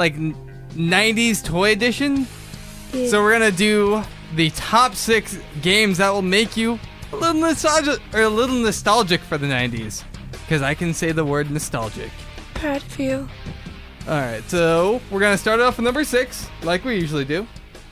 90s toy edition. Yeah. So we're gonna do the top 6 games that will make you a little nostalgic for the 90s, because I can say the word nostalgic. Proud of you. Alright, so we're gonna start off with number 6, like we usually do.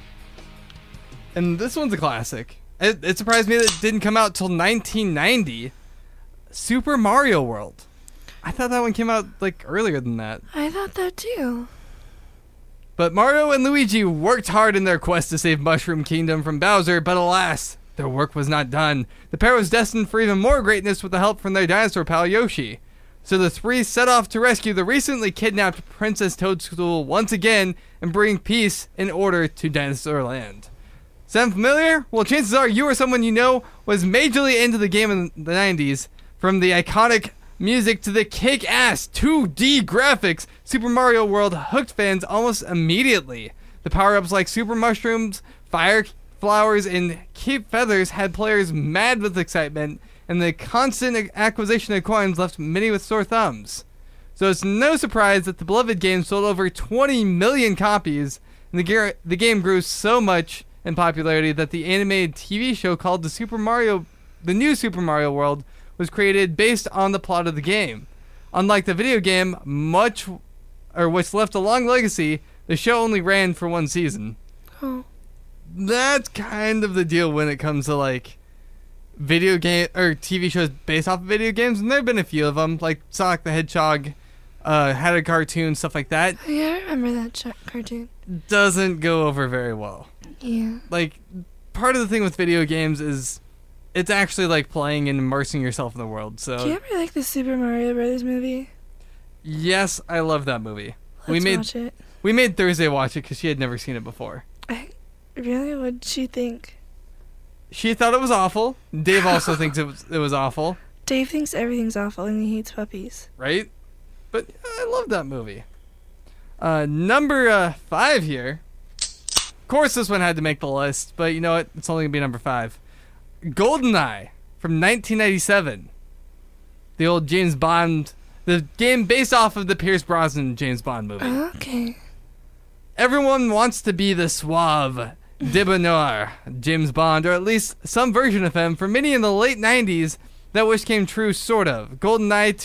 And this one's a classic. It surprised me that it didn't come out till 1990. Super Mario World. I thought that one came out earlier than that. I thought that too. But Mario and Luigi worked hard in their quest to save Mushroom Kingdom from Bowser, but alas, their work was not done. The pair was destined for even more greatness with the help from their dinosaur pal Yoshi. So the three set off to rescue the recently kidnapped Princess Toadstool once again and bring peace and order to Dinosaur Land. Sound familiar? Well, chances are you or someone you know was majorly into the game in the 90s. From the iconic music to the kick-ass 2D graphics, Super Mario World hooked fans almost immediately. The power-ups like Super Mushrooms, Fire Flowers, and Keep Feathers had players mad with excitement, and the constant acquisition of coins left many with sore thumbs. So it's no surprise that the beloved game sold over 20 million copies, and the game grew so much in popularity that the animated TV show called The New Super Mario World was created based on the plot of the game. Unlike the video game, which left a long legacy, the show only ran for one season. Oh. That's kind of the deal when it comes to video game or TV shows based off of video games, and there have been a few of them, like Sonic the Hedgehog, had a cartoon, stuff like that. Yeah, I remember that cartoon. Doesn't go over very well. Yeah. Like, part of the thing with video games is it's actually like playing and immersing yourself in the world. So, do you ever like the Super Mario Brothers movie? Yes, I love that movie. Let's watch it. We made Thursday watch it because she had never seen it before. Really? What did she think? She thought it was awful. Dave also thinks it was awful. Dave thinks everything's awful and he hates puppies. Right? But I love that movie. Number 5 here. Of course this one had to make the list, but you know what? It's only going to be number 5. GoldenEye from 1997. The old James Bond... The game based off of the Pierce Brosnan James Bond movie. Okay. Everyone wants to be the suave, debonair James Bond, or at least some version of him. For many in the late 90s, that wish came true, sort of. GoldenEye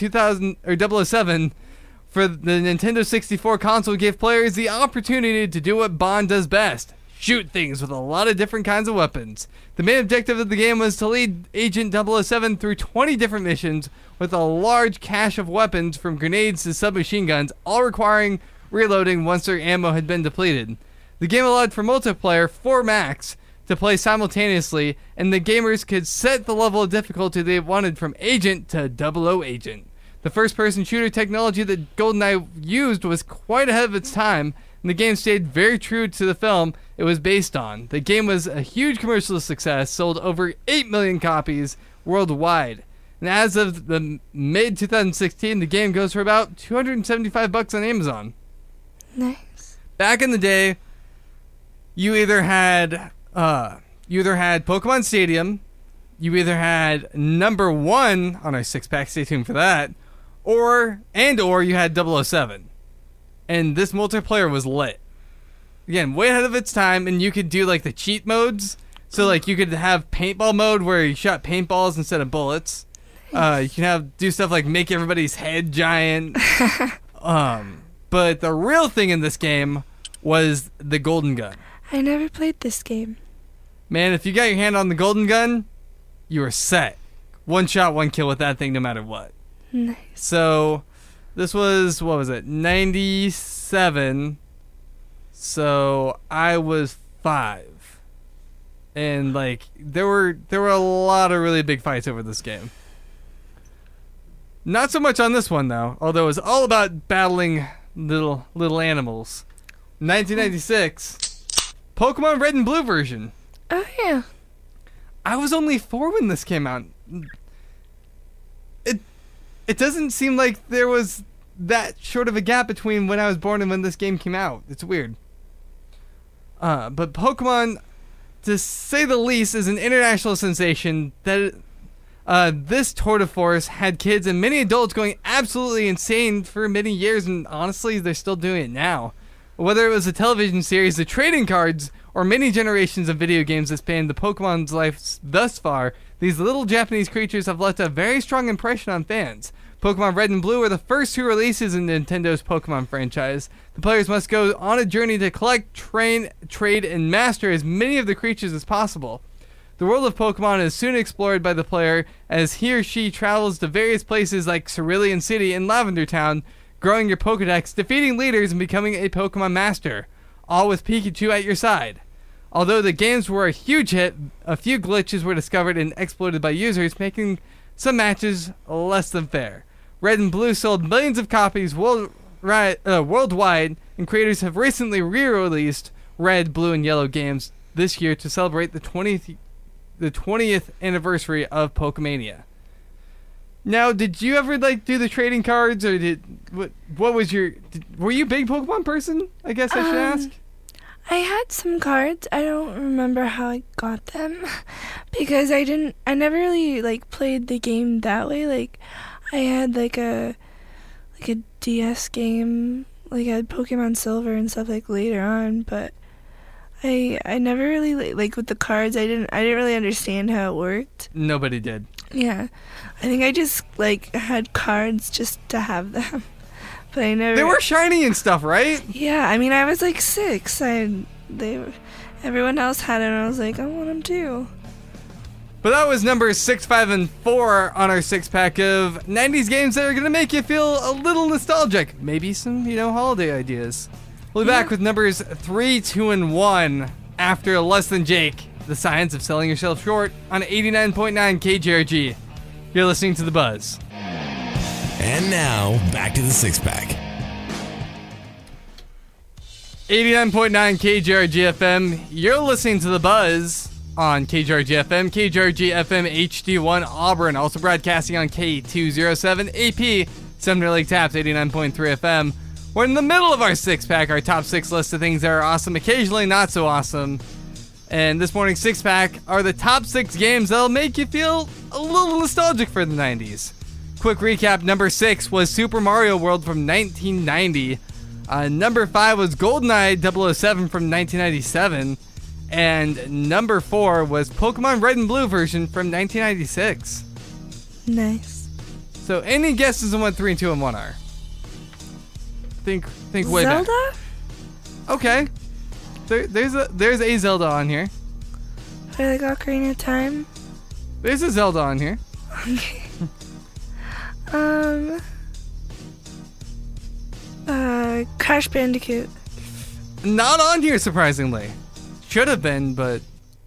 007 for the Nintendo 64 console gave players the opportunity to do what Bond does best. Shoot things with a lot of different kinds of weapons. The main objective of the game was to lead Agent 007 through 20 different missions with a large cache of weapons from grenades to submachine guns, all requiring reloading once their ammo had been depleted. The game allowed for multiplayer 4 max to play simultaneously, and the gamers could set the level of difficulty they wanted from Agent to 00 Agent. The first-person shooter technology that GoldenEye used was quite ahead of its time, and the game stayed very true to the film it was based on. The game was a huge commercial success, sold over 8 million copies worldwide. And as of the mid-2016, the game goes for about $275 on Amazon. Nice. Back in the day, you either had Pokemon Stadium, you either had number 1 on our 6-pack, stay tuned for that, or you had 007. And this multiplayer was lit. Again, way ahead of its time, and you could do like the cheat modes. So like you could have paintball mode where you shot paintballs instead of bullets. You can do stuff like make everybody's head giant. But the real thing in this game was the golden gun. I never played this game. Man, if you got your hand on the golden gun, you were set. 1 shot, 1 kill with that thing no matter what. Nice. So this was, 97. So I was 5. And like there were a lot of really big fights over this game. Not so much on this one though, although it was all about battling little animals. 1996, Pokemon Red and Blue version. Oh yeah. I was only 4 when this came out. It doesn't seem like there was that short of a gap between when I was born and when this game came out. It's weird. But Pokemon, to say the least, is an international sensation that this tour de force had kids and many adults going absolutely insane for many years, and honestly, they're still doing it now. Whether it was a television series, the trading cards, or many generations of video games that spanned the Pokemon's life thus far, these little Japanese creatures have left a very strong impression on fans. Pokemon Red and Blue are the first 2 releases in Nintendo's Pokemon franchise. The players must go on a journey to collect, train, trade, and master as many of the creatures as possible. The world of Pokemon is soon explored by the player as he or she travels to various places like Cerulean City and Lavender Town, growing your Pokedex, defeating leaders, and becoming a Pokemon Master, all with Pikachu at your side. Although the games were a huge hit, a few glitches were discovered and exploited by users, making some matches less than fair. Red and Blue sold millions of copies worldwide, and creators have recently re-released Red, Blue, and Yellow games this year to celebrate the 20th anniversary of Pokemania. Now, did you ever do the trading cards, or what was were you a big Pokemon person? I guess I should ask. I had some cards. I don't remember how I got them because I never really played the game that way. I had a DS game, I had Pokemon Silver and stuff later on, but I never really with the cards. I didn't really understand how it worked. Nobody did. Yeah, I think I just had cards just to have them, but I never. They were shiny and stuff, right? Yeah, I mean I was 6. Everyone else had it, and I was like, I want them too. But that was numbers 6, 5, and 4 on our 6-pack of 90s games that are going to make you feel a little nostalgic. Maybe some, holiday ideas. We'll be back with numbers 3, 2, and 1 after Less Than Jake, The Science of Selling Yourself Short on 89.9 KJRG. You're listening to The Buzz. And now, back to the 6-pack. 89.9 KJRG FM. You're listening to The Buzz on KJRG FM, KJRG FM HD1 Auburn, also broadcasting on K207 AP, Sumner Lake Taps 89.3 FM. We're in the middle of our 6-pack, our top 6 list of things that are awesome, occasionally not so awesome. And this morning's 6-pack are the top 6 games that'll make you feel a little nostalgic for the 90s. Quick recap, number 6 was Super Mario World from 1990. Number 5 was GoldenEye 007 from 1997. And number 4 was Pokemon Red and Blue version from 1996. Nice. So any guesses on what 3 and 2 and 1 are? Think way back. Zelda? Okay. There's a Zelda on here. I like Ocarina of Time. There's a Zelda on here. Okay. Crash Bandicoot. Not on here, surprisingly. Should have been, but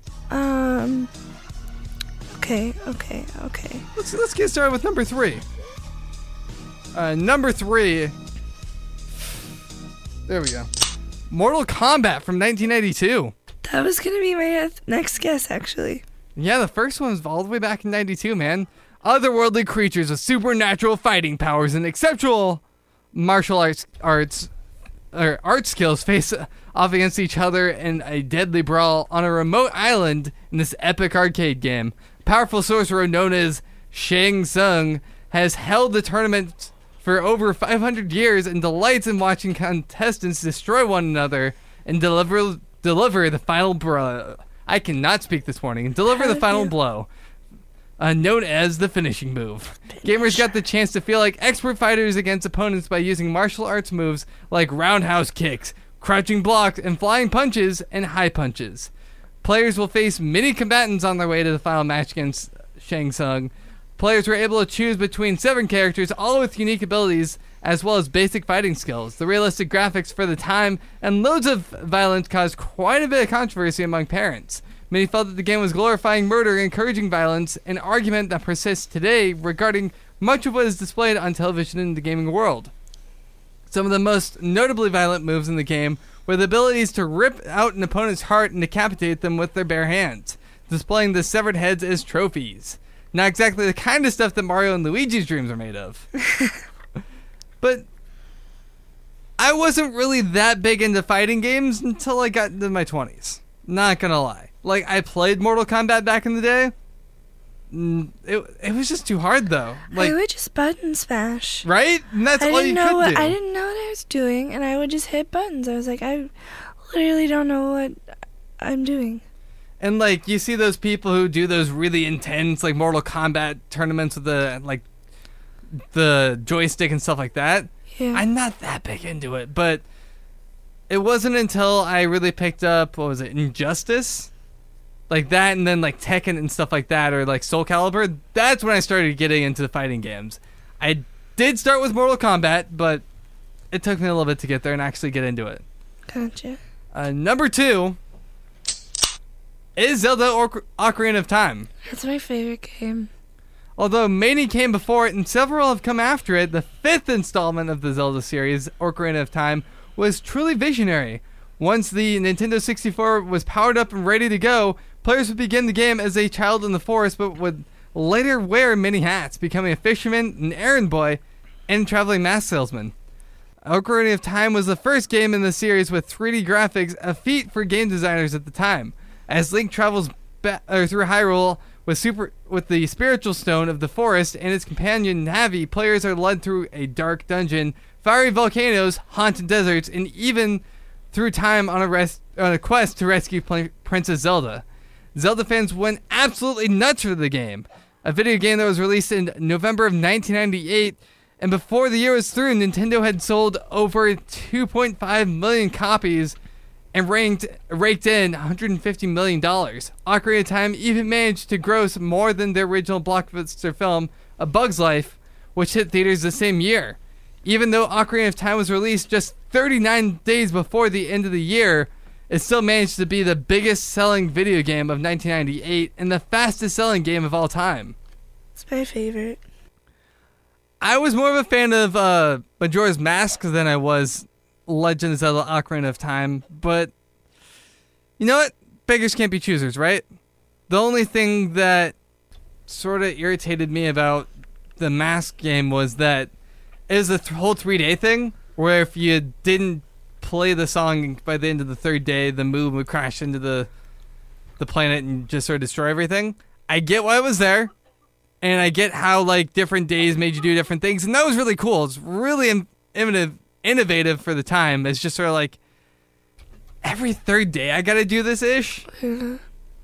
Okay. Let's get started with number 3. Number 3. There we go. Mortal Kombat from 1992. That was gonna be my next guess, actually. Yeah, the first one was all the way back in 92, man. Otherworldly creatures with supernatural fighting powers and exceptional martial arts skills face off against each other in a deadly brawl on a remote island in this epic arcade game. A powerful sorcerer known as Shang Tsung has held the tournament for over 500 years and delights in watching contestants destroy one another and deliver the final blow. I cannot speak this morning. Deliver the final blow. Known as the finishing move. Gamers got the chance to feel like expert fighters against opponents by using martial arts moves like roundhouse kicks, crouching blocks, and flying punches and high punches. Players will face many combatants on their way to the final match against Shang Tsung. Players were able to choose between 7 characters, all with unique abilities, as well as basic fighting skills. The realistic graphics for the time and loads of violence caused quite a bit of controversy among parents. Many felt that the game was glorifying murder and encouraging violence, an argument that persists today regarding much of what is displayed on television in the gaming world. Some of the most notably violent moves in the game were the abilities to rip out an opponent's heart and decapitate them with their bare hands, displaying the severed heads as trophies. Not exactly the kind of stuff that Mario and Luigi's dreams are made of. But I wasn't really that big into fighting games until I got into my 20s. Not gonna lie. Like, I played Mortal Kombat back in the day. It was just too hard, though. Like, I would just button smash. Right? And that's all you could do. I didn't know what I was doing, and I would just hit buttons. I was like, I literally don't know what I'm doing. And, like, you see those people who do those really intense, like, Mortal Kombat tournaments with the joystick and stuff like that. Yeah. I'm not that big into it, but it wasn't until I really picked up, Injustice? Like that, and then like Tekken and stuff like that, or like Soul Calibur. That's when I started getting into the fighting games. I did start with Mortal Kombat, but it took me a little bit to get there and actually get into it. Gotcha. Number 2 is Zelda Ocarina of Time. That's my favorite game. Although many came before it and several have come after it, the 5th installment of the Zelda series, Ocarina of Time, was truly visionary. Once the Nintendo 64 was powered up and ready to go, players would begin the game as a child in the forest, but would later wear many hats, becoming a fisherman, an errand boy, and traveling mask salesman. Ocarina of Time was the first game in the series with 3D graphics, a feat for game designers at the time. As Link travels through Hyrule with the spiritual stone of the forest and its companion Navi, players are led through a dark dungeon, fiery volcanoes, haunted deserts, and even through time on a quest to rescue Princess Zelda. Zelda fans went absolutely nuts for the game, a video game that was released in November of 1998, and before the year was through, Nintendo had sold over 2.5 million copies and raked in $150 million. Ocarina of Time even managed to gross more than the original blockbuster film, A Bug's Life, which hit theaters the same year. Even though Ocarina of Time was released just 39 days before the end of the year, it still managed to be the biggest selling video game of 1998 and the fastest selling game of all time. It's my favorite. I was more of a fan of Majora's Mask than I was Legend of Zelda Ocarina of Time, but you know what? Beggars can't be choosers, right? The only thing that sort of irritated me about the Mask game was that it was a whole 3-day thing, where if you didn't play the song by the end of the third day, the moon would crash into the planet and just sort of destroy everything. I get why it was there, and I get how like different days made you do different things, and that was really cool. It's really innovative for the time. It's just sort of like every third day I gotta do this ish. Mm-hmm.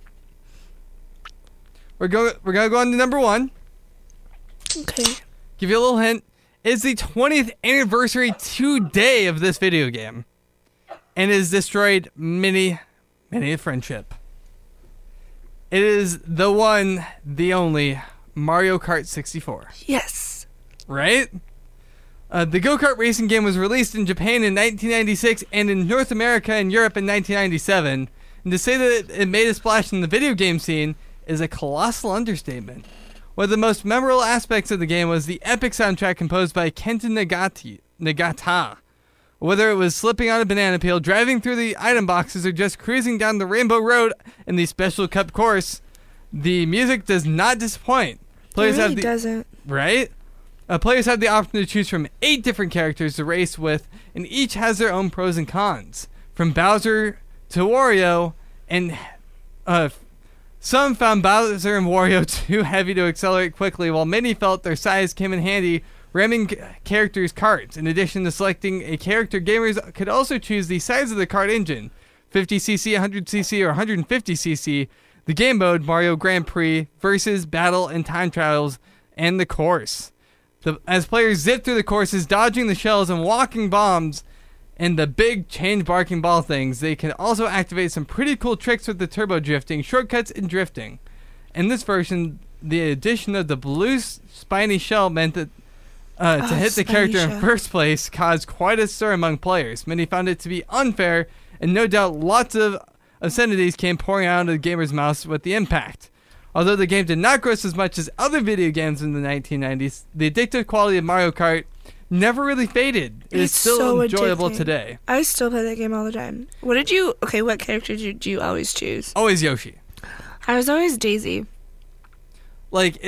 We're gonna go on to number 1. Okay. Give you a little hint. It's the 20th anniversary today of this video game, and it has destroyed many a friendship. It is the one, the only Mario Kart 64. Yes. Right? The go-kart racing game was released in Japan in 1996 and in North America and Europe in 1997. And to say that it made a splash in the video game scene is a colossal understatement. One of the most memorable aspects of the game was the epic soundtrack composed by Kenta Nagata. Whether it was slipping on a banana peel, driving through the item boxes, or just cruising down the Rainbow Road in the Special Cup course, the music does not disappoint. Players it really doesn't. Right? Players have the option to choose from 8 different characters to race with, and each has their own pros and cons. From Bowser to Wario, and some found Bowser and Wario too heavy to accelerate quickly, while many felt their size came in handy ramming characters' carts. In addition to selecting a character, gamers could also choose the size of the kart engine, 50cc, 100cc, or 150cc, the game mode, Mario Grand Prix, versus, battle, and time trials, and the course. As players zip through the courses, dodging the shells and walking bombs, and the big chain barking ball things, they can also activate some pretty cool tricks with the turbo drifting, shortcuts, and drifting. In this version, the addition of the blue spiny shell meant that to hit the character in first place caused quite a stir among players. Many found it to be unfair, and no doubt lots of obscenities came pouring out of the gamer's mouths with the impact. Although the game did not gross as much as other video games in the 1990s, the addictive quality of Mario Kart never really faded. It's still so enjoyable today. I still play that game all the time. What character did you always choose? Always Yoshi. I was always Daisy. Like,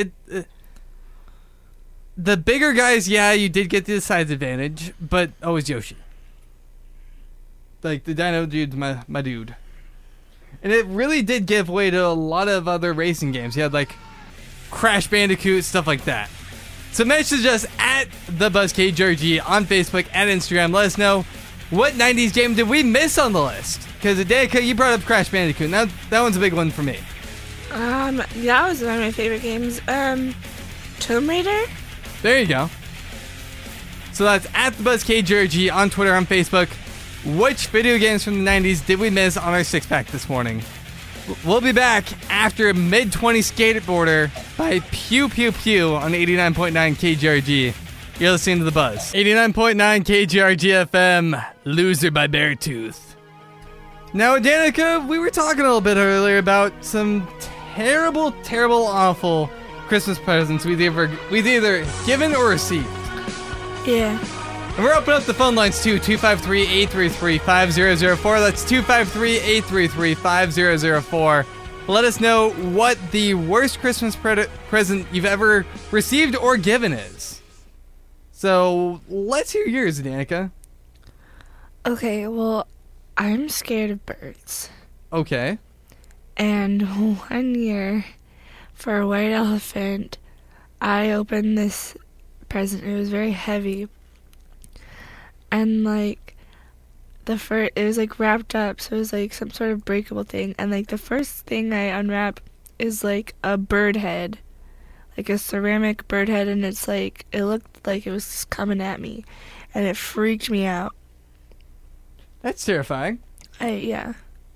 the bigger guys, yeah, you did get the size advantage, but always Yoshi. Like, the Dino dude's my dude. And it really did give way to a lot of other racing games. You had, like, Crash Bandicoot, stuff like that. So message us at TheBuzzKJRG on Facebook and Instagram. Let us know what 90s game did we miss on the list. Because, Danica, you brought up Crash Bandicoot. Now, that one's a big one for me. That was one of my favorite games. Tomb Raider? There you go. So that's at TheBuzzKJRG on Twitter, on Facebook. Which video games from the 90s did we miss on our 6-pack this morning? We'll be back after Mid-20 Skateboarder by Pew Pew Pew on 89.9 KGRG. You're listening to The Buzz. 89.9 KGRG FM, Loser by Beartooth. Now, Danica, we were talking a little bit earlier about some terrible, awful Christmas presents we've either given or received. Yeah. And we're opening up the phone lines too, 253-833-5004. That's 253-833-5004. Let us know what the worst Christmas present you've ever received or given is. So, let's hear yours, Danica. Okay, well, I'm scared of birds. Okay. And one year, for a white elephant, I opened this present. It was very heavy. And, like, it was, like, wrapped up, so it was, like, some sort of breakable thing. And, like, the first thing I unwrap is, like, a bird head. Like, a ceramic bird head, and it's, like, it looked like it was coming at me. And it freaked me out. That's terrifying. Yeah.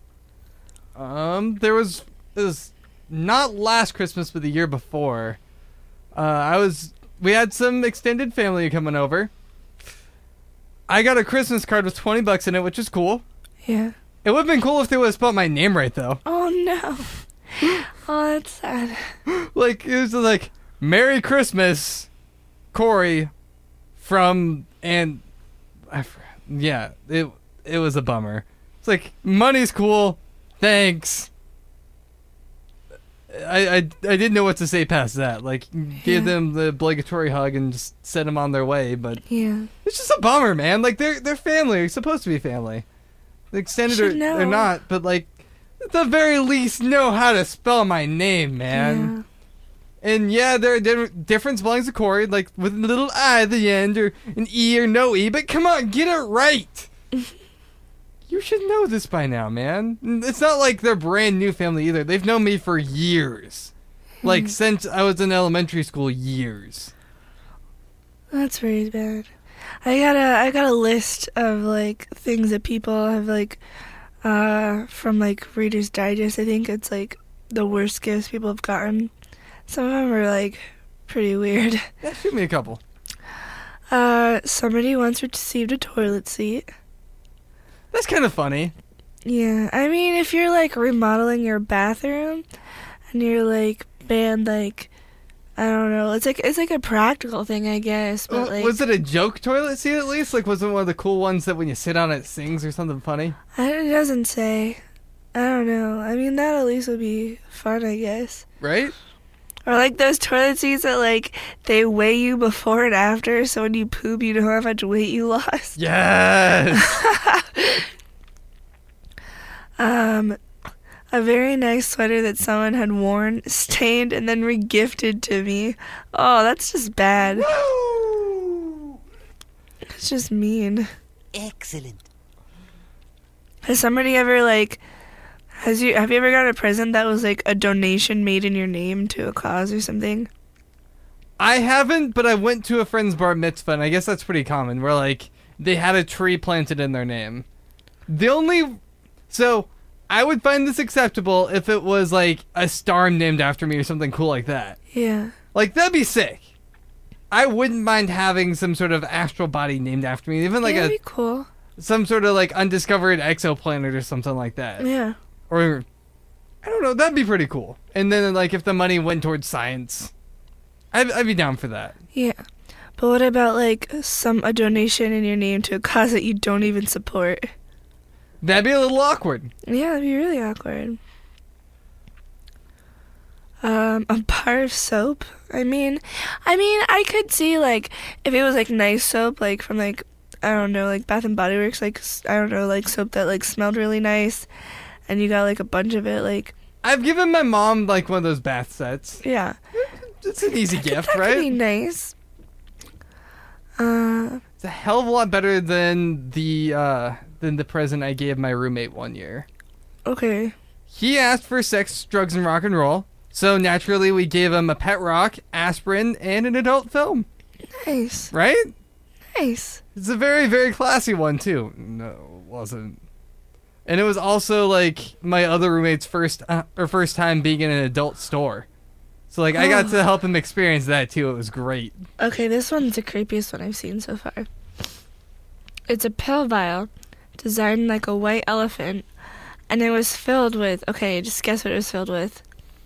It was not last Christmas, but the year before. We had some extended family coming over. I got a Christmas card with $20 in it, which is cool. Yeah. It would have been cool if they would have spelled my name right, though. Oh, no. Oh, that's sad. Like, it was like, Merry Christmas, Corey, from, and, yeah, it was a bummer. It's like, money's cool, thanks. I didn't know what to say past that. Like, give them the obligatory hug and just send them on their way, but yeah, it's just a bummer, man. Like, they're family. They're supposed to be family. The extended or not, but like, at the very least, know how to spell my name, man. Yeah. And yeah, there are different spellings of Corey, like with a little I at the end, or an E or no E, but come on, get it right. You should know this by now, man. It's not like they're brand new family either. They've known me for years. Like, since I was in elementary school, years. That's very bad. I got a list of, like, things that people have, like, from, like, Reader's Digest. I think it's, like, the worst gifts people have gotten. Some of them are, like, pretty weird. Yeah, shoot me a couple. Somebody once received a toilet seat. That's kind of funny. Yeah, I mean, if you're, like, remodeling your bathroom, and you're, like, man, like, I don't know, it's like a practical thing, I guess, but, like... Was it a joke toilet seat, at least? Like, was it one of the cool ones that when you sit on it sings or something funny? It doesn't say. I don't know. I mean, that at least would be fun, I guess. Right? Or, like, those toilet seats that, like, they weigh you before and after, so when you poop, you know how much weight you lost. Yes! A very nice sweater that someone had worn, stained, and then regifted to me. Oh, that's just bad. Woo! It's just mean. Excellent. Has somebody ever, like... Have you ever gotten a present that was, like, a donation made in your name to a cause or something? I haven't, but I went to a friend's bar mitzvah, and I guess that's pretty common, where, like, they had a tree planted in their name. So, I would find this acceptable if it was, like, a star named after me or something cool like that. Yeah. Like, that'd be sick. I wouldn't mind having some sort of astral body named after me, even, like, that'd be cool. Some sort of, like, undiscovered exoplanet or something like that. Yeah. Or, I don't know, that'd be pretty cool. And then, like, if the money went towards science, I'd be down for that. Yeah. But what about, like, a donation in your name to a cause that you don't even support? That'd be a little awkward. Yeah, that'd be really awkward. A bar of soap? I mean, I could see, like, if it was, like, nice soap, like, from, like, I don't know, like, Bath & Body Works, like, I don't know, like, soap that, like, smelled really nice, and you got, like, a bunch of it, like... I've given my mom, like, one of those bath sets. Yeah. It's an easy gift, that right? Could be nice. It's a hell of a lot better than the present I gave my roommate one year. Okay. He asked for sex, drugs, and rock and roll, so naturally we gave him a pet rock, aspirin, and an adult film. Nice. Right? Nice. It's a very, very classy one, too. No, it wasn't. And it was also, like, my other roommate's first time being in an adult store. So, like, I got to help him experience that, too. It was great. Okay, this one's the creepiest one I've seen so far. It's a pill vial designed like a white elephant, and it was filled with... Okay, just guess what it was filled with.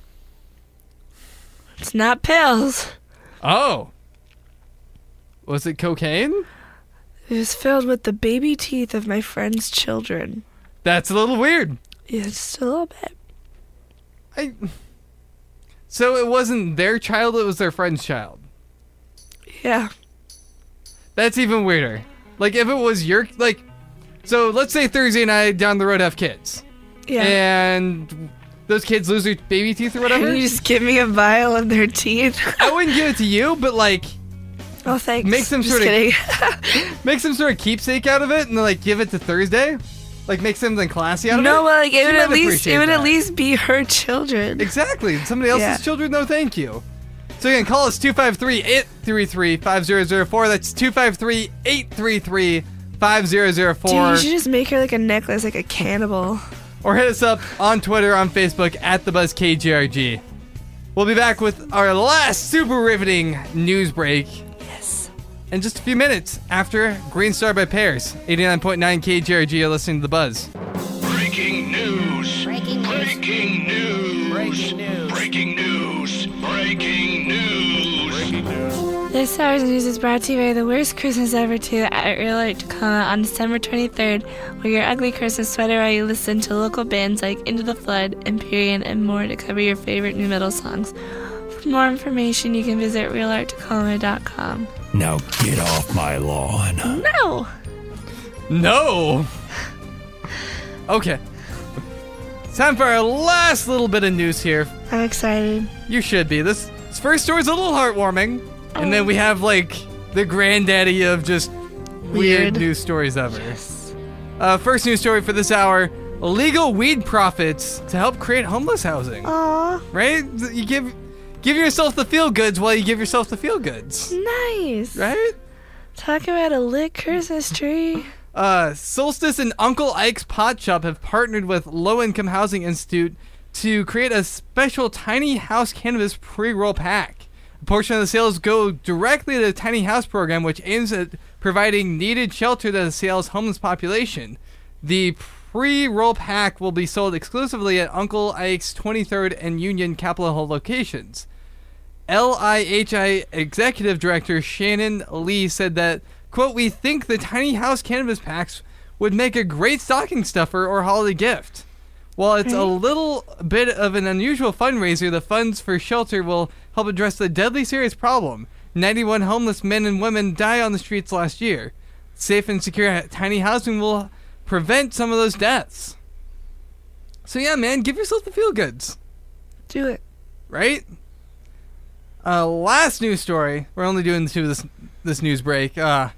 It's not pills. Oh. Was it cocaine? It was filled with the baby teeth of my friend's children. That's a little weird. Yeah, just a little bit. So it wasn't their child, it was their friend's child. Yeah. That's even weirder. Like, if it was your... Like, so let's say Thursday and I down the road have kids. Yeah. And those kids lose their baby teeth or whatever. You just give me a vial of their teeth. I wouldn't give it to you, but, like... Oh, thanks. Make some sort of... make some sort of keepsake out of it and, like, give it to Thursday. Like, make something classy out of it. No, like, it would at least be her children. Exactly. Somebody else's children, no thank you. So again, call us 253-833-5004. That's 5004. Dude, you should just make her like a necklace, like a cannibal. Or hit us up on Twitter, on Facebook, at TheBuzzKGRG. We'll be back with our last super riveting news break. Yes. In just a few minutes after Green Star by Pears. 89.9 KGRG, you're listening to The Buzz. Breaking news. Breaking news. Breaking news. Breaking news. Breaking news. Breaking news. Breaking news. This hour's news is brought to you by the worst Christmas ever 2 at Real Art Tacoma on December 23rd. Wear your ugly Christmas sweater while you listen to local bands like Into the Flood, Empyrean, and more to cover your favorite new metal songs. For more information, you can visit realarttacoma.com. Now get off my lawn. No! No! Okay. Time for our last little bit of news here. I'm excited. You should be. This first story's a little heartwarming. And then we have, like, the granddaddy of just weird news stories ever. Yes. First news story for this hour. Illegal weed profits to help create homeless housing. Aww. Right? You give yourself the feel-goods while you give yourself the feel-goods. Nice. Right? Talk about a lit Christmas tree. Solstice and Uncle Ike's Pot Shop have partnered with Low Income Housing Institute to create a special tiny house cannabis pre-roll pack. A portion of the sales go directly to the Tiny House program, which aims at providing needed shelter to the Seattle's homeless population. The pre-roll pack will be sold exclusively at Uncle Ike's 23rd and Union Capitol Hill locations. LIHI Executive Director Shannon Lee said that, quote, "We think the Tiny House cannabis packs would make a great stocking stuffer or holiday gift. While it's a little bit of an unusual fundraiser, the funds for shelter will help address the deadly serious problem. 91 homeless men and women died on the streets last year. Safe and secure tiny housing will prevent some of those deaths." So yeah, man, give yourself the feel-goods. Do it. Right? Last news story. We're only doing this news break.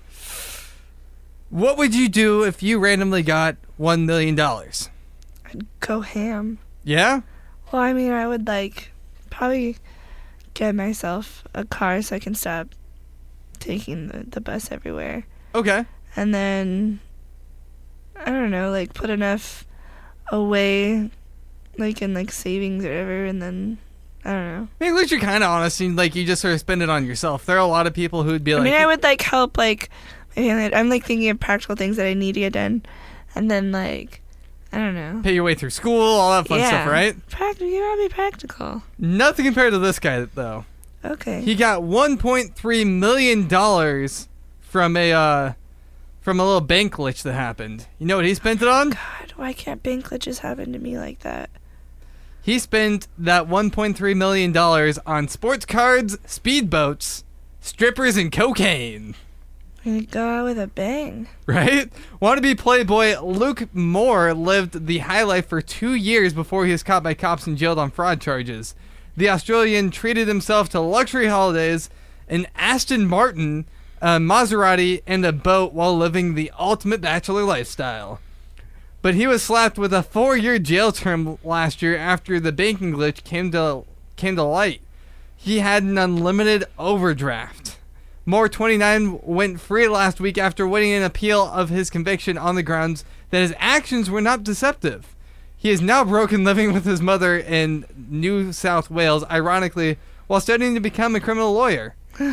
What would you do if you randomly got $1 million? I'd go ham. Yeah? Well, I mean, I would, like, probably get myself a car so I can stop taking the bus everywhere. Okay. And then, I don't know, like, put enough away, like, in, like, savings or whatever, and then, I don't know. I mean, at least you're kind of honest, and, like, you just sort of spend it on yourself. There are a lot of people who'd be like... I mean, I would, like, help, like, my family. I'm, like, thinking of practical things that I need to get done, and then, like... I don't know. Pay your way through school, all that fun stuff, right? You gotta be practical. Nothing compared to this guy, though. Okay. He got $1.3 million from a little bank glitch that happened. You know what he spent it on? God, why can't bank glitches happen to me like that? He spent that $1.3 million on sports cards, speedboats, strippers, and cocaine. I'm gonna go out with a bang. Right? Wannabe playboy Luke Moore lived the high life for 2 years before he was caught by cops and jailed on fraud charges. The Australian treated himself to luxury holidays, an Aston Martin, a Maserati, and a boat while living the ultimate bachelor lifestyle. But he was slapped with a 4-year jail term last year after the banking glitch came to light. He had an unlimited overdraft. Moore, 29, went free last week after winning an appeal of his conviction on the grounds that his actions were not deceptive. He is now broken living with his mother in New South Wales, ironically, while studying to become a criminal lawyer.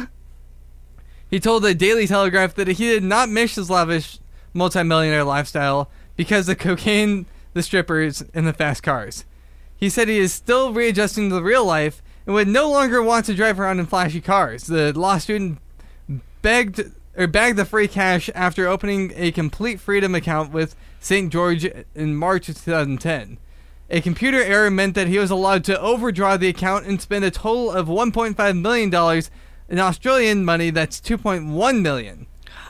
He told the Daily Telegraph that he did not miss his lavish multimillionaire lifestyle because the cocaine, the strippers, and the fast cars. He said he is still readjusting to real life and would no longer want to drive around in flashy cars. The law student bagged the free cash after opening a Complete Freedom account with St. George in March of 2010. A computer error meant that he was allowed to overdraw the account and spend a total of $1.5 million in Australian money. That's $2.1 million.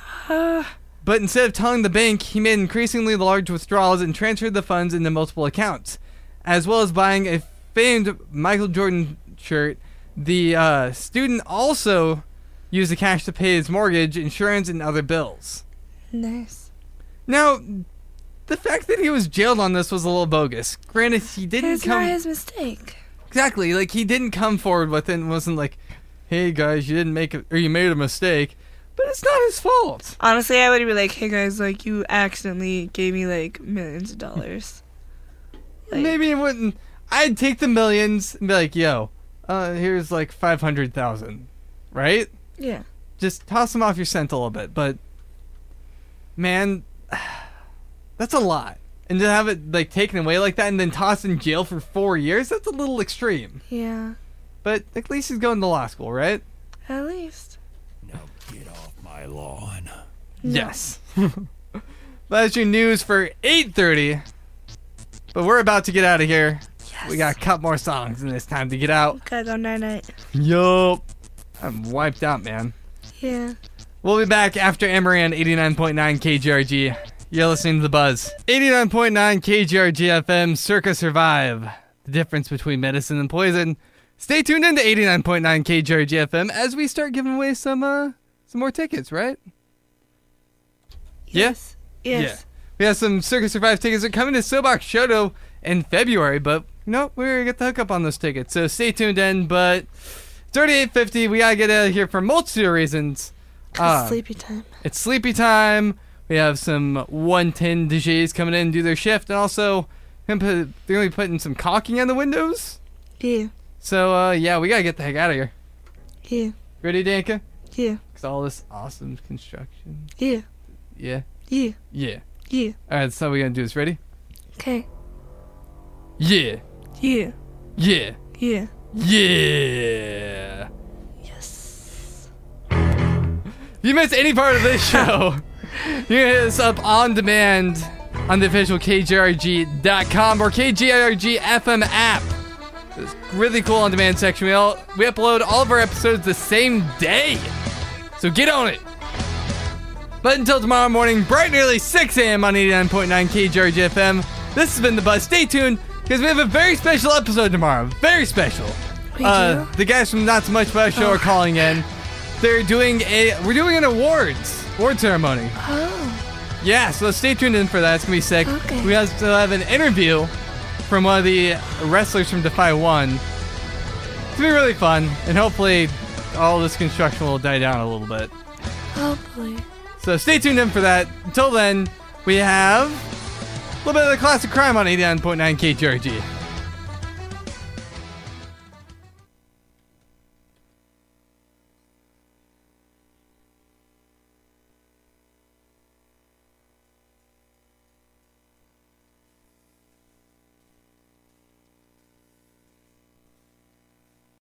But instead of telling the bank, he made increasingly large withdrawals and transferred the funds into multiple accounts, as well as buying a famed Michael Jordan shirt. The student also used the cash to pay his mortgage, insurance, and other bills. Nice. Now, the fact that he was jailed on this was a little bogus. Granted, he didn't It's not his mistake. Exactly. Like, he didn't come forward with it and wasn't like, "Hey guys, you didn't make it, or you made a mistake." But it's not his fault. Honestly, I would be like, hey guys, like, you accidentally gave me like millions of dollars. Like, Maybe it wouldn't. I'd take the millions and be like, yo, here's like 500,000, right? yeah. Just toss them off your scent a little bit. But, man, that's a lot. And to have it like taken away like that and then tossed in jail for 4 years, that's a little extreme. Yeah. But at least he's going to law school, right? At least. Now get off my lawn. No. Yes. That's your news for 8:30. But we're about to get out of here. Yes. We got a couple more songs and it's time to get out. Gotta go night-night. Yup. I'm wiped out, man. Yeah. We'll be back after Emory on 89.9 KGRG. You're listening to The Buzz. 89.9 KGRG FM, Circa Survive. The difference between medicine and poison. Stay tuned into 89.9 KGRG FM as we start giving away some more tickets, right? Yes. Yeah? Yes. Yeah. We have some Circa Survive tickets. They're coming to Soapbox Shoto in February, but no, we're going to get the hookup on those tickets. So stay tuned in, but it's already 8:50. We got to get out of here for a multitude of reasons. Sleepy time. It's sleepy time. We have some 110 DJs coming in and do their shift, and also they're going to be putting some caulking on the windows. Yeah. So, yeah, we got to get the heck out of here. Yeah. Ready, Danka? Yeah. Because all this awesome construction. Yeah. Yeah? Yeah. Yeah. Yeah. All right, that's how we're going to do this. Ready? Okay. Yeah. Yeah. Yeah. Yeah. Yeah. Yes. If you missed any part of this show, you can hit us up on demand on the official KGRG.com or KGRG FM app. It's really cool on demand section. We upload all of our episodes the same day. So get on it. But until tomorrow morning, bright and early 6 a.m. on 89.9 KGRG FM, this has been The Buzz. Stay tuned because we have a very special episode tomorrow. Very special. We do? The guys from Not So Much About Show are calling in. We're doing an award ceremony. Oh. Yeah, so stay tuned in for that. It's gonna be sick. Okay. We also have an interview from one of the wrestlers from Defy One. It's gonna be really fun, and hopefully all this construction will die down a little bit. Hopefully. So stay tuned in for that. Until then, we have a little bit of the classic crime on 89.9 KGRG.